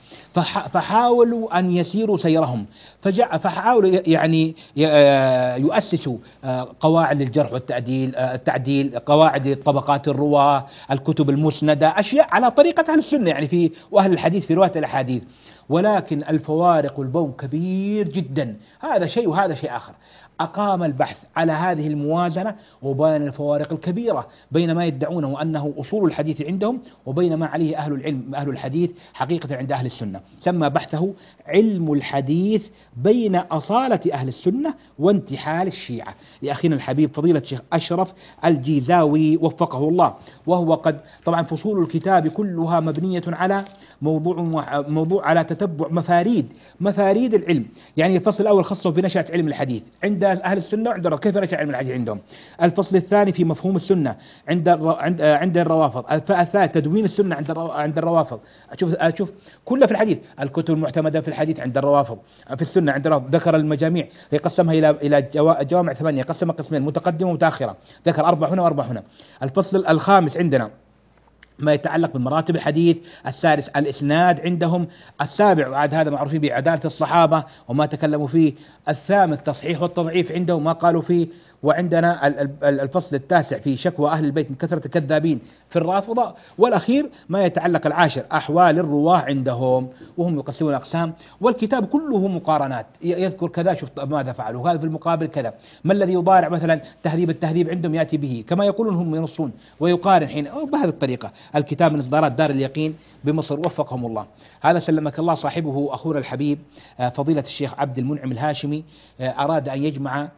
فحاولوا أن يسيروا سيرهم، فحاولوا يعني يؤسسوا قواعد للجرح والتعديل، التعديل، قواعد لطبقات الرواة، الكتب المسندة، أشياء على طريقة أهل السنة يعني في وأهل الحديث في رواية الأحاديث. ولكن الفوارق والبون كبير جدا، هذا شيء وهذا شيء آخر. أقام البحث على هذه الموازنة وبين الفوارق الكبيرة بين ما يدعونه أنه أصول الحديث عندهم وبين ما عليه أهل العلم أهل الحديث حقيقة عند أهل السنة. سمى بحثه علم الحديث بين أصالة أهل السنة وانتحال الشيعة، لأخينا الحبيب فضيلة الشيخ أشرف الجيزاوي وفقه الله. وهو قد طبعا فصول الكتاب كلها مبنية على موضوع على تتبع مفاريد العلم. يعني الفصل الأول خصه بنشأة علم الحديث عند أهل السنة وعند كيف نشأ علم الحديث عندهم. الفصل الثاني في مفهوم السنة عند الروافض. الثالث تدوين السنة عند الروافض. أشوف كله في الحديث. الكتب المعتمدة في الحديث عند الروافض، في السنة عند الروافض ذكر المجاميع يقسمها إلى جوامع 8، قسم قسمين متقدمة ومتأخرة، ذكر 4 هنا و4 هنا. الفصل الخامس عندنا ما يتعلق بمراتب الحديث. السادس الإسناد عندهم. السابع وعاد هذا معروفين بعدالة الصحابة وما تكلموا فيه. الثامن التصحيح والتضعيف عندهم ما قالوا فيه. وعندنا الفصل التاسع في شكوى أهل البيت من كثرة الكذابين في الرافضة. والأخير ما يتعلق العاشر أحوال الرواه عندهم، وهم يقسمون أقسام. والكتاب كله مقارنات، يذكر كذا شوف ماذا فعلوا، هذا في المقابل كذا، ما الذي يضارع مثلا التهذيب عندهم يأتي به كما يقولون هم ينصون ويقارن حين بهذه الطريقة. الكتاب من إصدارات دار اليقين بمصر وفقهم الله. هذا سلمك الله صاحبه أخونا الحبيب فضيلة الشيخ عبد المنعم الهاشمي أراد أن يجمع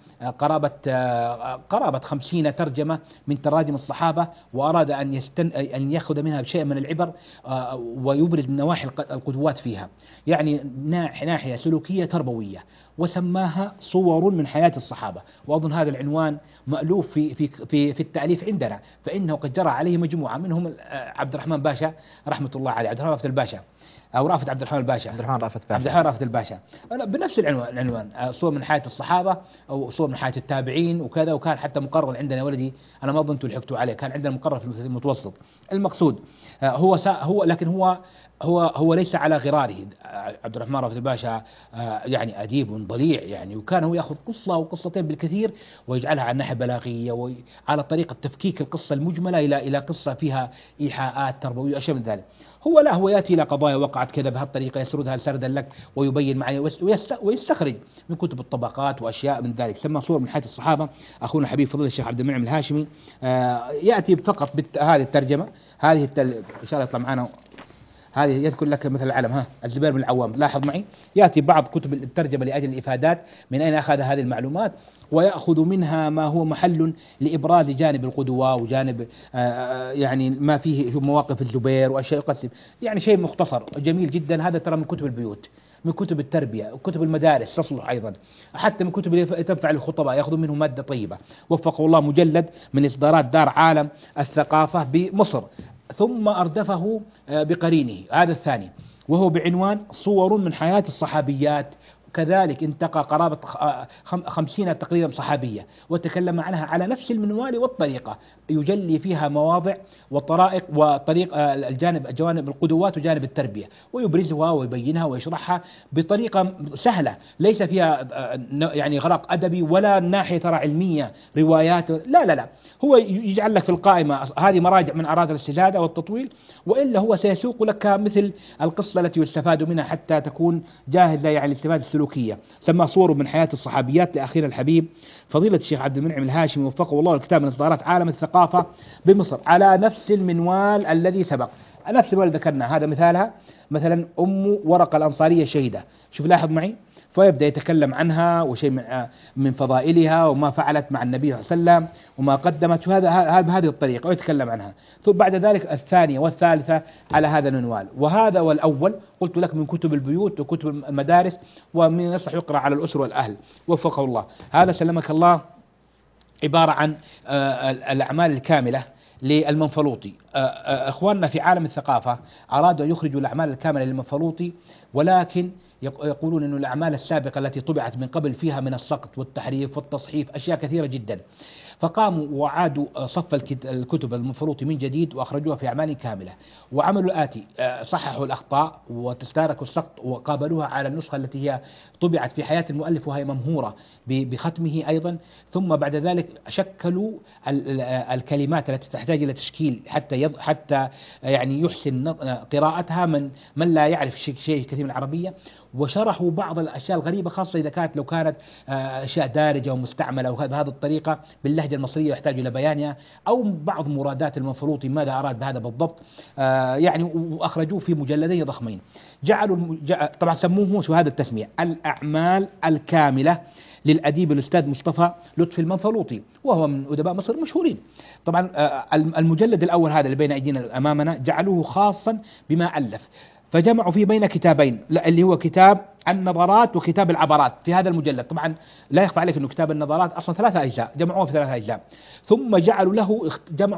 قرابة 50 ترجمة من تراجم الصحابة، وأراد أن يأخذ منها شيء من العبر ويبرز من نواحي القدوات فيها، يعني ناحية سلوكية تربوية، وسماها صور من حياة الصحابة. وأظن هذا العنوان مألوف في التأليف عندنا، فإنه قد جرى عليه مجموعة منهم عبد الرحمن باشا رحمة الله عليه، عبد الرحمن رافت الباشا أو رافت عبد الرحمن الباشا، عبد الرحمن رافت الباشا بنفس العنوان صور من حياة الصحابة أو صور من حياة التابعين وكذا. وكان حتى مقرر عندنا ولدي، أنا ما ظننت لحقتوا عليه، كان عندنا مقرر في المتوسط. المقصود هو لكن هو ليس على غراره. عبد الرحمن رافت الباشا يعني أديب ضليع يعني، وكان هو يأخذ قصة أو قصتين بالكثير ويجعلها على الناحية بلاغية وعلى طريقة تفكيك القصة المجملة إلى قصة فيها إيحاءات تربوية وأشياء من ذلك. هو يأتي إلى قضايا وقعت كذا بهالطريقة، يسردها سردا لك ويبين معي ويستخرج من كتب الطبقات وأشياء من ذلك. سمى صور من حياة الصحابة أخونا الحبيب فضيلة الشيخ عبد المنعم الهاشمي. يأتي فقط بهذه الترجمة، هذه إن شاء الله يطلع معنا، هذه يذكر لك مثل العلم الزبير بن العوام. لاحظ معي يأتي بعض كتب الترجمة لأجل الإفادات من أين أخذ هذه المعلومات، ويأخذ منها ما هو محل لإبراز جانب القدوة وجانب يعني ما فيه مواقف الزبير وأشياء يقسم، يعني شيء مختصر جميل جدا. هذا ترى من كتب البيوت، من كتب التربية وكتب المدارس تصلح أيضا، حتى من كتب اللي تنفع الخطباء يأخذون منه مادة طيبة. وفقه الله، مجلد من إصدارات دار عالم الثقافة بمصر. ثم أردفه بقرينه هذا الثاني وهو بعنوان صور من حياة الصحابيات، كذلك انتقى قرابة 50 تقريبا صحابية وتكلم عنها على نفس المنوال والطريقة، يجلي فيها مواضع وطرائق وطريق جوانب القدوات وجانب التربية، ويبرزها ويبينها ويشرحها بطريقة سهلة ليس فيها يعني غرق أدبي ولا ناحية ترى علمية روايات، لا هو يجعل لك في القائمة هذه مراجع من أراد الاستزادة والتطويل، وإلا هو سيسوق لك مثل القصة التي يستفاد منها حتى تكون جاهزة يعني الاستفادة السلوكية. سمى صور من حياة الصحابيات لأخينا الحبيب فضيلة الشيخ عبد المنعم الهاشمي وفقه الله، الكتاب من إصدارات عالم الثقافة بمصر على نفس المنوال الذي سبق، نفس المنوال ذكرنا. هذا مثالها مثلا أم ورقة الأنصارية الشهيدة، شوف لاحظ معي، فيبدأ يتكلم عنها وشيء من فضائلها وما فعلت مع النبي صلى الله عليه وسلم وما قدمت، هذا بهذه الطريقة ويتكلم عنها. ثم بعد ذلك الثانية والثالثة على هذا المنوال. وهذا والأول قلت لك من كتب البيوت وكتب المدارس ومن يصح يقرأ على الأسر والأهل وفقه الله. هذا سلمك الله عبارة عن الأعمال الكاملة للمنفلوطي. إخواننا في عالم الثقافة أرادوا أن يخرجوا الأعمال الكاملة للمنفلوطي، ولكن يقولون أن الأعمال السابقة التي طبعت من قبل فيها من السقط والتحريف والتصحيف أشياء كثيرة جدا، فقاموا وعادوا صف الكتب المفروض من جديد وأخرجوها في أعمال كاملة، وعملوا الآتي: صححوا الأخطاء وتستاركوا السقط وقابلوها على النسخة التي هي طبعت في حياة المؤلف وهي ممهورة بختمه أيضا، ثم بعد ذلك شكلوا الكلمات التي تحتاج إلى تشكيل حتى يعني يحسن قراءتها من لا يعرف شيء كثير من العربية، وشرحوا بعض الأشياء الغريبة خاصة إذا لو كانت أشياء دارجة ومستعملة وبهذه الطريقة باللهجة المصرية يحتاج إلى بيانها، أو بعض مرادات المنفلوطي ماذا أراد بهذا بالضبط، يعني وأخرجوه في مجلدين ضخمين. طبعا سموه شو هذا التسمية: الأعمال الكاملة للأديب الأستاذ مصطفى لطفي المنفلوطي، وهو من أدباء مصر المشهورين. طبعا المجلد الأول هذا اللي بين أيدينا أمامنا جعلوه خاصا بما ألف، فجمعوا فيه بين كتابين، اللي هو كتاب النظرات وكتاب العبرات في هذا المجلد. طبعا لا يخفى عليك أنه كتاب النظرات أصلا 3 أجزاء، جمعوه في 3 أجزاء، ثم جعلوا له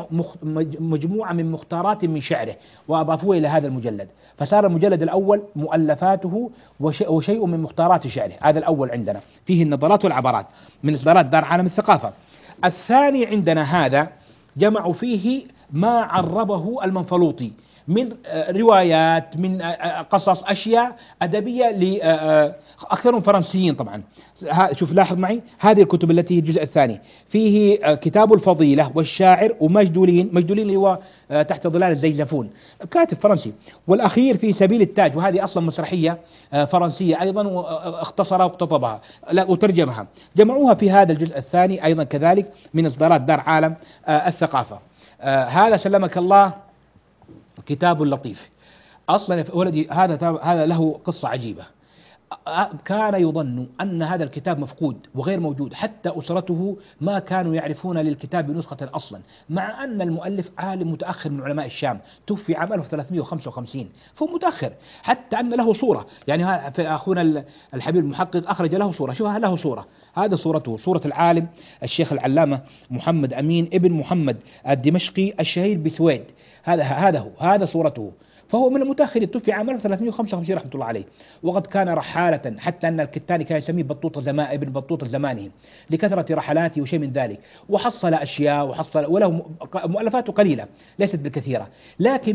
مجموعة من مختارات من شعره وأضافوه إلى هذا المجلد، فصار المجلد الأول مؤلفاته وشيء من مختارات شعره. هذا الأول عندنا فيه النظرات والعبرات من إصدارات دار عالم الثقافة. الثاني عندنا هذا جمعوا فيه ما عربه المنفلوطي من روايات، من قصص، أشياء أدبية أكثرهم فرنسيين طبعا. شوف لاحظ معي هذه الكتب التي هي الجزء الثاني فيه كتاب الفضيلة والشاعر ومجدولين اللي هو تحت ظلال الزيزفون، كاتب فرنسي، والأخير في سبيل التاج، وهذه أصلا مسرحية فرنسية أيضا واختصرها واقتطبها وترجمها، جمعوها في هذا الجزء الثاني أيضا كذلك من إصدارات دار عالم الثقافة. هذا سلمك الله كتاب لطيف. أصلا يا ولدي هذا له قصة عجيبة. كان يظن أن هذا الكتاب مفقود وغير موجود، حتى أسرته ما كانوا يعرفون للكتاب بنسخة أصلا، مع أن المؤلف عالم متأخر من علماء الشام، توفي عام 1355، فهو متأخر، حتى أن له صورة. يعني أخونا الحبيب المحقق أخرج له صورة، شوفها له صورة، هذا صورته، صورة العالم الشيخ العلامة محمد أمين ابن محمد الدمشقي الشهير بسويد، هذا صورته، فهو من المتأخر، توفي عام 1355 رحمة الله عليه، وقد كان رحالة، حتى أن الكتاني كان يسميه ابن بطوطة زمانه لكثرة رحلاته وشيء من ذلك، وحصل أشياء وله مؤلفات قليلة ليست بالكثيرة، لكن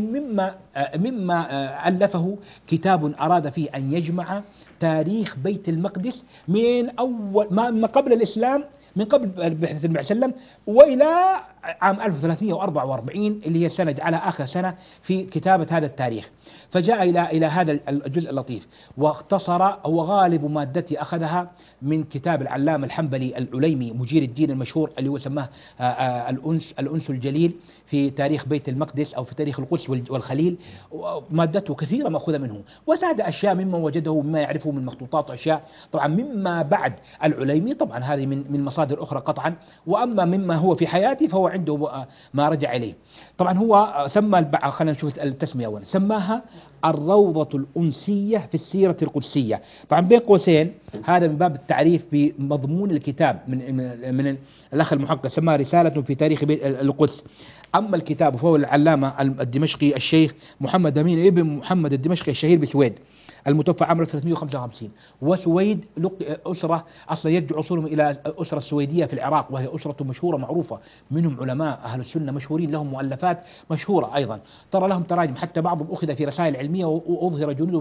مما ألفه كتاب أراد فيه أن يجمع تاريخ بيت المقدس من أول ما قبل الإسلام، من قبل بعثة النبي صلى الله عليه وسلم وإلى عام 1344 اللي هي السنة على آخر سنة في كتابة هذا التاريخ. فجاء إلى هذا الجزء اللطيف واختصر، هو غالب مادتي أخذها من كتاب العلامة الحنبلي العليمي مجير الدين المشهور اللي هو سماه الأنس الجليل في تاريخ بيت المقدس أو في تاريخ القدس والخليل، مادته كثيرة مأخوذة منه، وزاد أشياء مما وجده مما يعرفه من مخطوطات وأشياء طبعا مما بعد العليمي، طبعا هذه من مصادر أخرى قطعا، وأما مما هو في حياته فهو عنده ما رجع إليه. طبعا هو سمى خلينا نشوف التسمية أولا، سماها الروضة الأنسية في السيرة القدسية. طبعا بين قوسين هذا من باب التعريف بمضمون الكتاب من الأخ المحقق، سماه رسالة في تاريخ القدس. أما الكتاب فهو العلامة الدمشقي الشيخ محمد أمين ابن محمد الدمشقي الشهير بسويد المتوفى عام 1355. وسويد أسرة أصلا يرجع أصولهم إلى الأسرة السويدية في العراق، وهي أسرة مشهورة معروفة، منهم علماء أهل السنة مشهورين لهم مؤلفات مشهورة أيضا، ترى لهم تراجم، حتى بعضهم أخذ في رسائل علمية وأظهر جنوده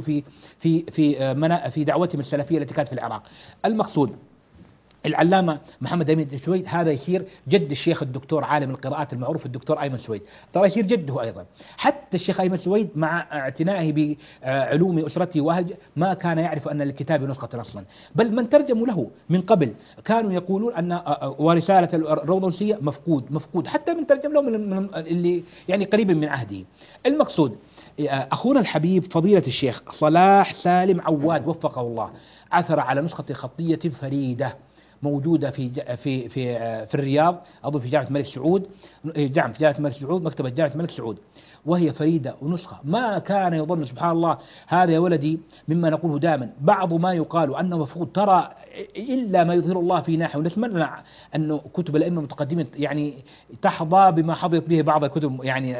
في دعوتهم السلفية التي كانت في العراق. المقصود العلامة محمد أمين سويد هذا يصير جد الشيخ الدكتور عالم القراءات المعروف الدكتور أيمن سويد، ترى يصير جده أيضا. حتى الشيخ أيمن سويد مع اعتنائه بعلوم أسرته وأهل ما كان يعرف أن الكتاب نسخة أصلا، بل من ترجموا له من قبل كانوا يقولون أن ورسالة الروضة الأنسية مفقود، حتى من ترجم له من اللي يعني قريب من عهده. المقصود أخونا الحبيب فضيلة الشيخ صلاح سالم عواد وفقه الله عثر على نسخة خطية فريدة موجودة في الرياض، أظن في جامعة الملك سعود، في جامعة الملك سعود، مكتبة جامعة الملك سعود، وهي فريدة ونسخة ما كان يظن. سبحان الله، هذا يا ولدي مما نقوله دائما، بعض ما يقال أنه مفقود ترى إلا ما يظهر الله في ناحية. ونتمنى أن كتب الأئمة المتقدمين يعني تحظى بما حظيت به بعض الكتب،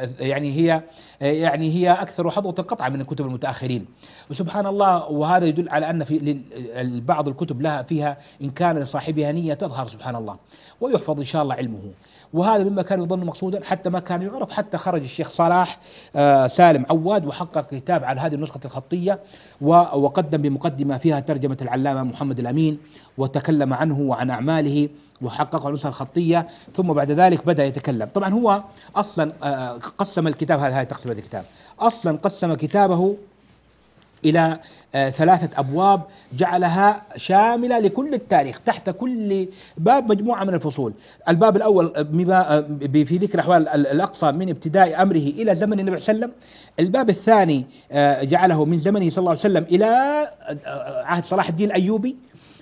يعني هي أكثر حظوة قطعا من الكتب المتأخرين. وسبحان الله، وهذا يدل على أن في بعض الكتب لها فيها إن كان لصاحبها نية تظهر سبحان الله، ويحفظ إن شاء الله علمه. وهذا مما كان يظن مقصودا حتى ما كان يعرف، حتى خرج الشيخ صلاح سالم عواد وحقق كتاب على هذه النسخة الخطية، وقدم بمقدمة فيها ترجمة العلامة محمد الأمين، وتكلم عنه وعن أعماله وحقق النسخة الخطية. ثم بعد ذلك بدأ يتكلم. طبعا هو أصلا قسم الكتاب، هذه تقسيمة الكتاب، أصلا قسم كتابه إلى 3 أبواب جعلها شاملة لكل التاريخ، تحت كل باب مجموعة من الفصول. الباب الأول في ذكر أحوال الأقصى من ابتداء أمره إلى زمن النبي صلى الله عليه وسلم. الباب الثاني جعله من زمنه صلى الله عليه وسلم إلى عهد صلاح الدين الأيوبي.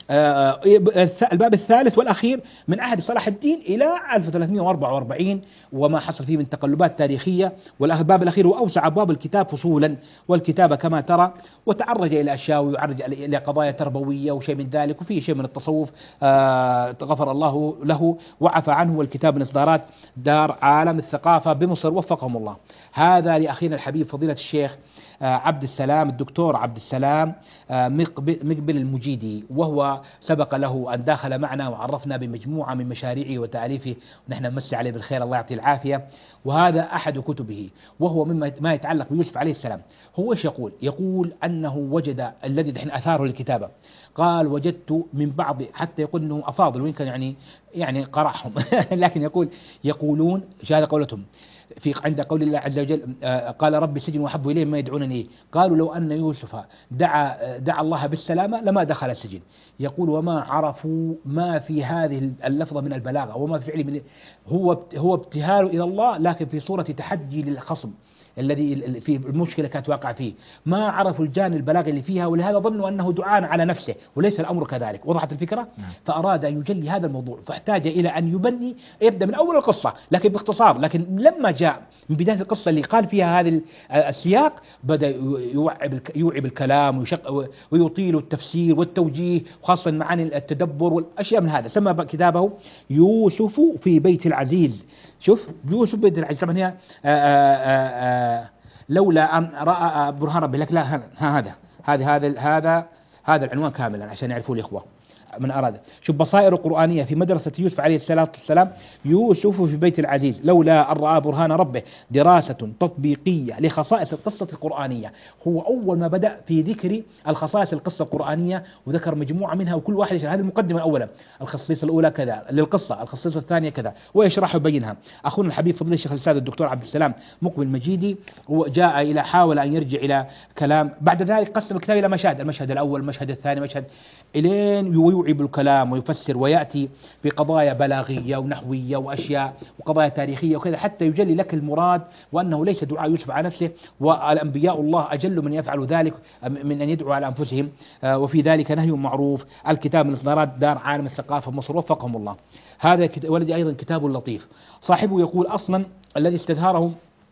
الباب الثالث والأخير من عهد صلاح الدين إلى 1344 وما حصل فيه من تقلبات تاريخية. والباب الأخير هو أوسع أبواب الكتاب فصولا، والكتابة كما ترى، وتعرج إلى أشياء ويعرج إلى قضايا تربوية وشيء من ذلك، وفيه شيء من التصوف غفر الله له وعفى عنه. والكتاب من إصدارات دار عالم الثقافة بمصر وفقهم الله. هذا لأخينا الحبيب فضيلة الشيخ عبد السلام، الدكتور عبد السلام مقبل المجيدي، وهو سبق له أن داخل معنا وعرفنا بمجموعة من مشاريعه وتأليفه، ونحن نمسي عليه بالخير الله يعطيه العافية. وهذا أحد كتبه، وهو ما يتعلق بيوسف عليه السلام. هو ايش يقول أنه وجد الذي دحين أثاره للكتابة، قال وجدت من بعض، حتى يقول أنه أفاضل وإن كان يعني قرعهم لكن يقولون هذا قولتهم عند قول الله عز وجل قال رب السجن وحب إليه ما يدعونني. قالوا لو أن يوسف دعا الله بالسلامة لما دخل السجن. يقول وما عرفوا ما في هذه اللفظة من البلاغة وما في فعله هو ابتهال إلى الله، لكن في صورة تحدي للخصم الذي في المشكلة كانت واقع فيه. ما عرفوا الجانب البلاغي اللي فيها، ولهذا ظنوا أنه دعاء على نفسه، وليس الأمر كذلك. وضحت الفكرة؟ فأراد أن يجلي هذا الموضوع، فاحتاج إلى أن يبدأ من أول القصة لكن باختصار. لكن لما جاء من بداية القصة اللي قال فيها هذا السياق، بدأ يوعي بالكلام ويطيل التفسير والتوجيه، وخاصة معاني التدبر والأشياء من هذا. سمى كتابه يوسف في بيت العزيز. شوف يوسف بيت العزيز، طبعا هي لولا أن رأى برهان ربه، لك لا هذا العنوان كاملا عشان يعرفوا الإخوة من أراد. شوف بصائر قرآنية في مدرسة يوسف عليه الصلاة والسلام، يوسف في بيت العزيز لولا أن رأى برهان ربه، دراسة تطبيقية لخصائص القصة القرآنية. هو أول ما بدأ في ذكر الخصائص القصة القرآنية، وذكر مجموعة منها وكل واحد يشرح. هذه المقدمة الأولى، الخصيصة الأولى كذا للقصة، الخصيصة الثانية كذا، ويشرح ويبينها. أخونا الحبيب فضيلة الشيخ الأستاذ الدكتور عبد السلام مقبل المجيدي وجاء إلى حاول أن يرجع إلى كلام. بعد ذلك قسم الكتاب إلى مشاهد، المشهد الأول، المشهد الثاني، مشهد إلين يوعي بالكلام ويفسر ويأتي بقضايا بلاغية ونحوية وأشياء وقضايا تاريخية وكذا، حتى يجلي لك المراد، وأنه ليس دعاء يوسف على نفسه، والأنبياء الله أجل من يفعل ذلك من أن يدعوا على أنفسهم، وفي ذلك نهي معروف. الكتاب من إصدارات دار عالم الثقافة مصر وفقهم الله. هذا ولدي أيضا كتاب لطيف. صاحبه يقول أصلا الذي استظهره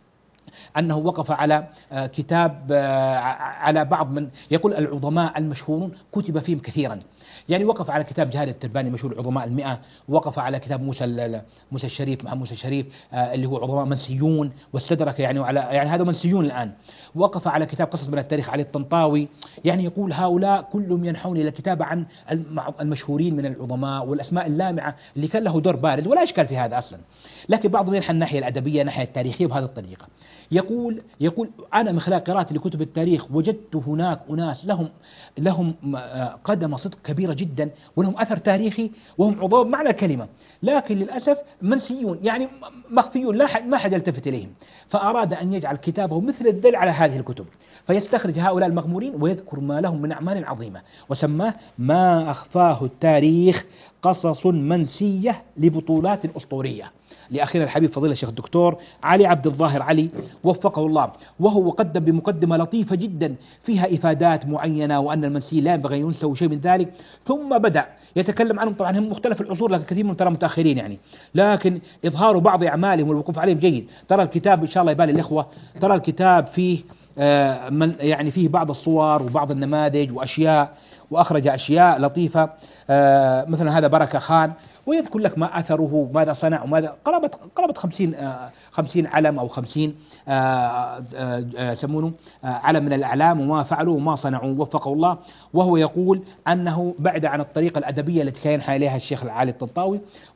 أنه وقف على كتاب على بعض من يقول العظماء المشهورون كتب فيهم كثيرا. يعني وقف على كتاب جهاد الترباني مشهور عظماء 100، وقف على كتاب موسى الشريف، محمد موسى الشريف اللي هو عظماء منسيون، واستدرك يعني هذا منسيون الآن. وقف على كتاب قصص من التاريخ علي الطنطاوي. يعني يقول هؤلاء كلهم ينحون إلى الكتابة عن المشهورين من العظماء والأسماء اللامعة اللي كان له دور بارز، ولا إشكال في هذا أصلا. لكن بعضهم ينحى الناحية الأدبية، الناحية التاريخية بهذه الطريقة. يقول أنا من خلال قراءتي لكتب التاريخ وجدت هناك أناس لهم قدم صدق كبيرة جدا، ولهم أثر تاريخي، وهم عظام معنى الكلمة، لكن للأسف منسيون، يعني مخفيون، ما حد يلتفت إليهم. فأراد أن يجعل كتابه مثل الدل على هذه الكتب، فيستخرج هؤلاء المغمورين ويذكر ما لهم من أعمال عظيمة، وسماه ما أخفاه التاريخ، قصص منسية لبطولات أسطورية، لأخينا الحبيب فضيلة الشيخ الدكتور علي عبد الظاهر علي وفقه الله. وهو قدم بمقدمة لطيفة جدا فيها إفادات معينة، وأن المنسي لا ينبغي أن ينسى شيء من ذلك. ثم بدأ يتكلم عنهم، طبعا هم مختلف العصور، لكن كثير من ترى متأخرين يعني، لكن إظهار بعض أعمالهم والوقوف عليهم جيد. ترى الكتاب إن شاء الله يبالي الإخوة، ترى الكتاب فيه من يعني فيه بعض الصور وبعض النماذج وأشياء، وأخرج أشياء لطيفة مثلا هذا بركة خان، ويذكر لك ما أثره ماذا صنع وماذا قرابة 50 علم أو 50 يسمونه علم من الأعلام وما فعلوا وما صنعوا وفقه الله. وهو يقول أنه بعد عن الطريقة الأدبية التي كان عليها الشيخ العالي الطنطاوي،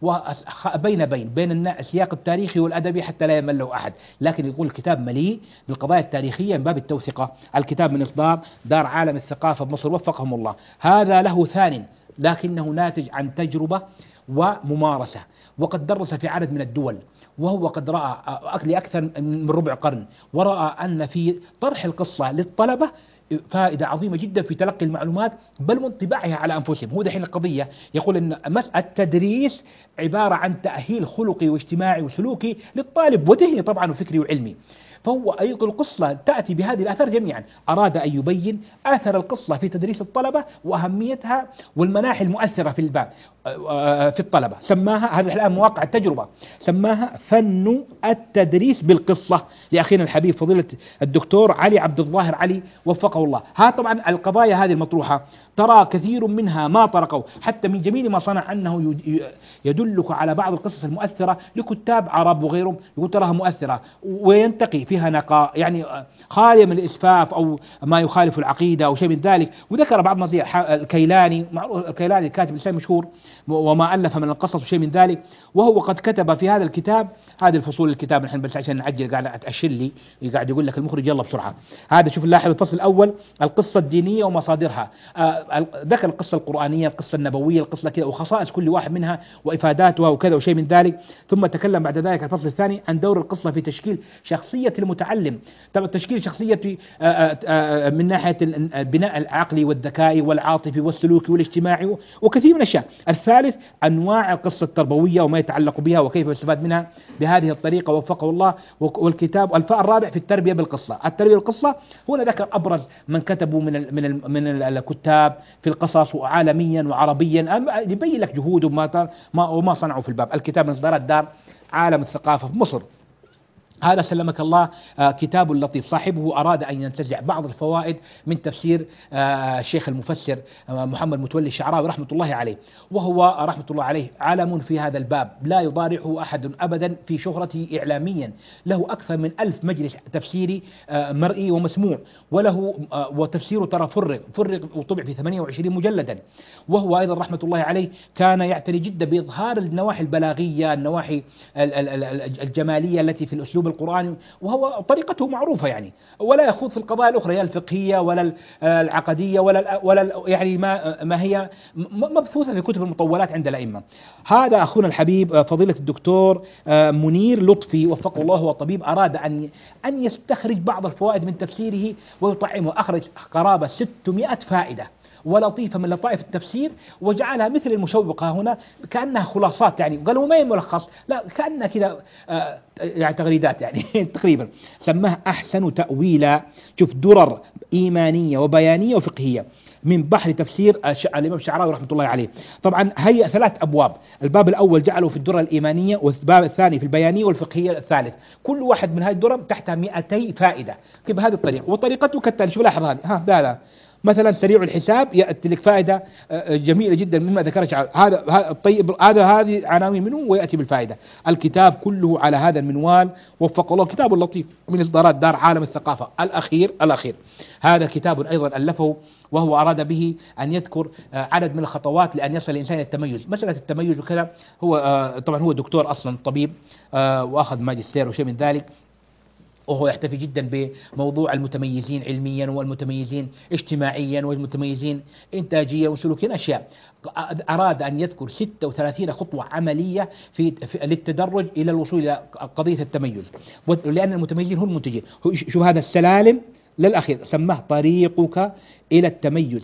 بين السياق التاريخي والأدبي حتى لا يمله أحد، لكن يقول الكتاب مليء بالقضايا التاريخية من باب التوثيقة. الكتاب من إصدار دار عالم الثقافة بمصر وفقهم الله. هذا له ثان لكنه ناتج عن تجربة وممارسة، وقد درس في عدد من الدول، وهو قد رأى لأكثر من ربع قرن، ورأى أن في طرح القصة للطلبة فائدة عظيمة جدا في تلقي المعلومات بل وانطباعها على أنفسهم. هو دحين القضية يقول أن التدريس عبارة عن تأهيل خلقي واجتماعي وسلوكي للطالب، وذهني طبعا وفكري وعلمي. فهو أيضا القصة تأتي بهذه الآثار جميعا. أراد أن يبين أثر القصة في تدريس الطلبة وأهميتها والمناحي المؤثرة في الباب في الطلبة. سماها هذه الآن مواقع التجربة، سماها فن التدريس بالقصة لأخينا الحبيب فضيلة الدكتور علي عبد الظاهر علي وفقه الله. ها طبعا القضايا هذه المطروحة ترى كثير منها ما طرقوا حتى من جميل ما صنع، أنه يدلك على بعض القصص المؤثرة لكتاب عرب وغيرهم، يقول تراها مؤثرة وينتقي فيها نقاء يعني خالية من الإسفاف أو ما يخالف العقيدة أو شيء من ذلك. وذكر بعض مزايا الكيلاني، معروف الكيلاني الكاتب الإسلامي مشهور وما ألف من القصص وشيء من ذلك، وهو قد كتب في هذا الكتاب هذه الفصول الكتاب نحن بس عشان نعجل قاعد أشر لي قاعد يقول لك المخرج يلا بسرعة. هذا شوف لاحظ الفصل الأول القصة الدينية ومصادرها، ذكر القصة القرآنية، القصة النبوية، القصة كذا وخصائص كل واحد منها وإفاداتها وكذا وشيء من ذلك. ثم تكلم بعد ذلك الفصل الثاني عن دور القصة في تشكيل شخصية المتعلم، طبعا تشكيل شخصية من ناحية البناء العقلي والذكائي والعاطفي والسلوكي والاجتماعي وكثير من الأشياء. الثالث أنواع القصة التربوية وما يتعلق بها وكيف يستفاد منها بهذه الطريقة وفقه الله. والكتاب الرابع في التربية بالقصة. التربية بالقصة هنا ذكر أبرز من كتبوا من الكتاب في القصص وعالميا وعربيا، يبين لك جهودهم وما صنعوا في الباب. الكتاب من إصدارات دار عالم الثقافة في مصر. هذا سلمك الله كتاب لطيف. صاحبه أراد أن ينتزع بعض الفوائد من تفسير الشيخ المفسر محمد متولي الشعراوي رحمة الله عليه، وهو رحمة الله عليه علم في هذا الباب لا يضارعه أحد أبدا في شهرته إعلاميا، له أكثر من 1000 مجلس تفسيري مرئي ومسموع، وتفسيره ترى فرغ وطبع في 28 مجلدا. وهو أيضا رحمة الله عليه كان يعتني جدا بإظهار النواحي البلاغية، النواحي الجمالية التي في الأسلوب القرآني، وهو طريقته معروفة يعني، ولا يخوض في القضايا الأخرى الفقهية ولا العقدية ولا يعني ما هي مبثوثة في كتب المطولات عند الأئمة. هذا أخونا الحبيب فضيلة الدكتور منير لطفي وفقه الله، هو طبيب، أراد أن يستخرج بعض الفوائد من تفسيره ويطعمه. أخرج قرابة 600 فائدة ولطيفة من لطائف التفسير، وجعلها مثل المشوقة هنا كأنها خلاصات يعني، قالوا ما هي ملخص، لا كأنها كذا يعني تغريدات يعني تقريبا. سماه أحسن تأويلا. شوف درر إيمانية وبيانية وفقهية من بحر تفسير الإمام الشعراوي رحمة الله عليه. طبعا هي 3 أبواب، الباب الأول جعله في الدرر الإيمانية، والباب الثاني في البيانية، والفقهية الثالث. كل واحد من هذه الدرر تحتها 200 فائدة بهذه الطريقة. وطريقته كالتالي، شوف لاحظ هذه لا مثلا سريع الحساب يأتي لك فائدة جميلة جدا مما ذكرت هذا الطيب، هذه عناوين منه ويأتي بالفائدة. الكتاب كله على هذا المنوال وفق الله. كتاب لطيف من إصدارات دار عالم الثقافة. الأخير هذا كتاب أيضا ألفه، وهو أراد به أن يذكر عدد من الخطوات لأن يصل الإنسان إلى التميز. مسألة التميز وكذا، هو طبعا هو دكتور أصلا طبيب وأخذ ماجستير وشيء من ذلك، وهو يحتفي جدا بموضوع المتميزين علميا والمتميزين اجتماعيا والمتميزين انتاجيا وسلوكيا أشياء. أراد أن يذكر 36 خطوة عملية للتدرج إلى الوصول إلى قضية التميز، لأن المتميزين هم المنتجين. شوف هذا السلالم للأخير سماه طريقك إلى التميز،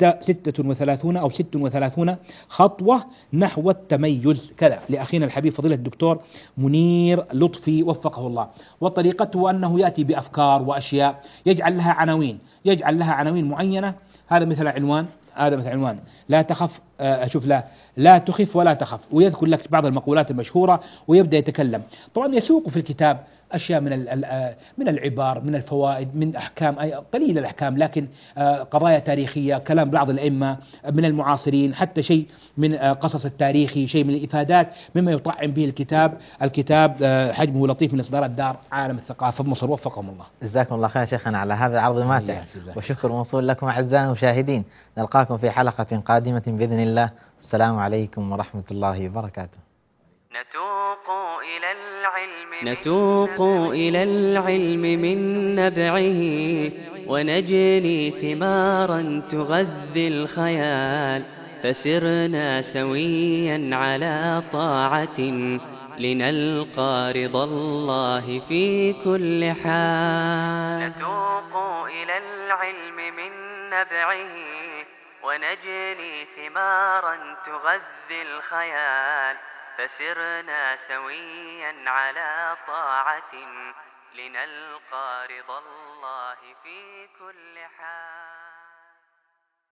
36 أو 36 خطوة نحو التميز كذا، لأخينا الحبيب فضيلة الدكتور منير لطفي وفقه الله. وطريقته أنه يأتي بأفكار وأشياء يجعل لها عناوين معينة. هذا مثل عنوان لا تخف أشوف لا تخف ولا تخف، ويذكر لك بعض المقولات المشهورة ويبدأ يتكلم. طبعا يسوق في الكتاب أشياء من العبار، من الفوائد، من أحكام قليل الأحكام، لكن قضايا تاريخية، كلام بعض الأئمة من المعاصرين، حتى شيء من قصص التاريخي، شيء من الإفادات مما يطعم به الكتاب حجمه لطيف من إصدار الدار عالم الثقافة بمصر، وفقهم الله. جزاكم الله خير شيخنا على هذا العرض الماتع، وشكر موصول لكم أعزائنا المشاهدين. نلقاكم في حلقة قادمة بإذن الله. السلام عليكم ورحمة الله وبركاته. نتوق إلى العلم من نبعه، ونجني ثمارا تغذي الخيال، فسرنا سويا على طاعة لنلقى رضا الله في كل حال. نتوق إلى العلم من نبعه، ونجني ثمارا تغذي الخيال، فسرنا سويا على طاعة لنلقى رضا الله في كل حال.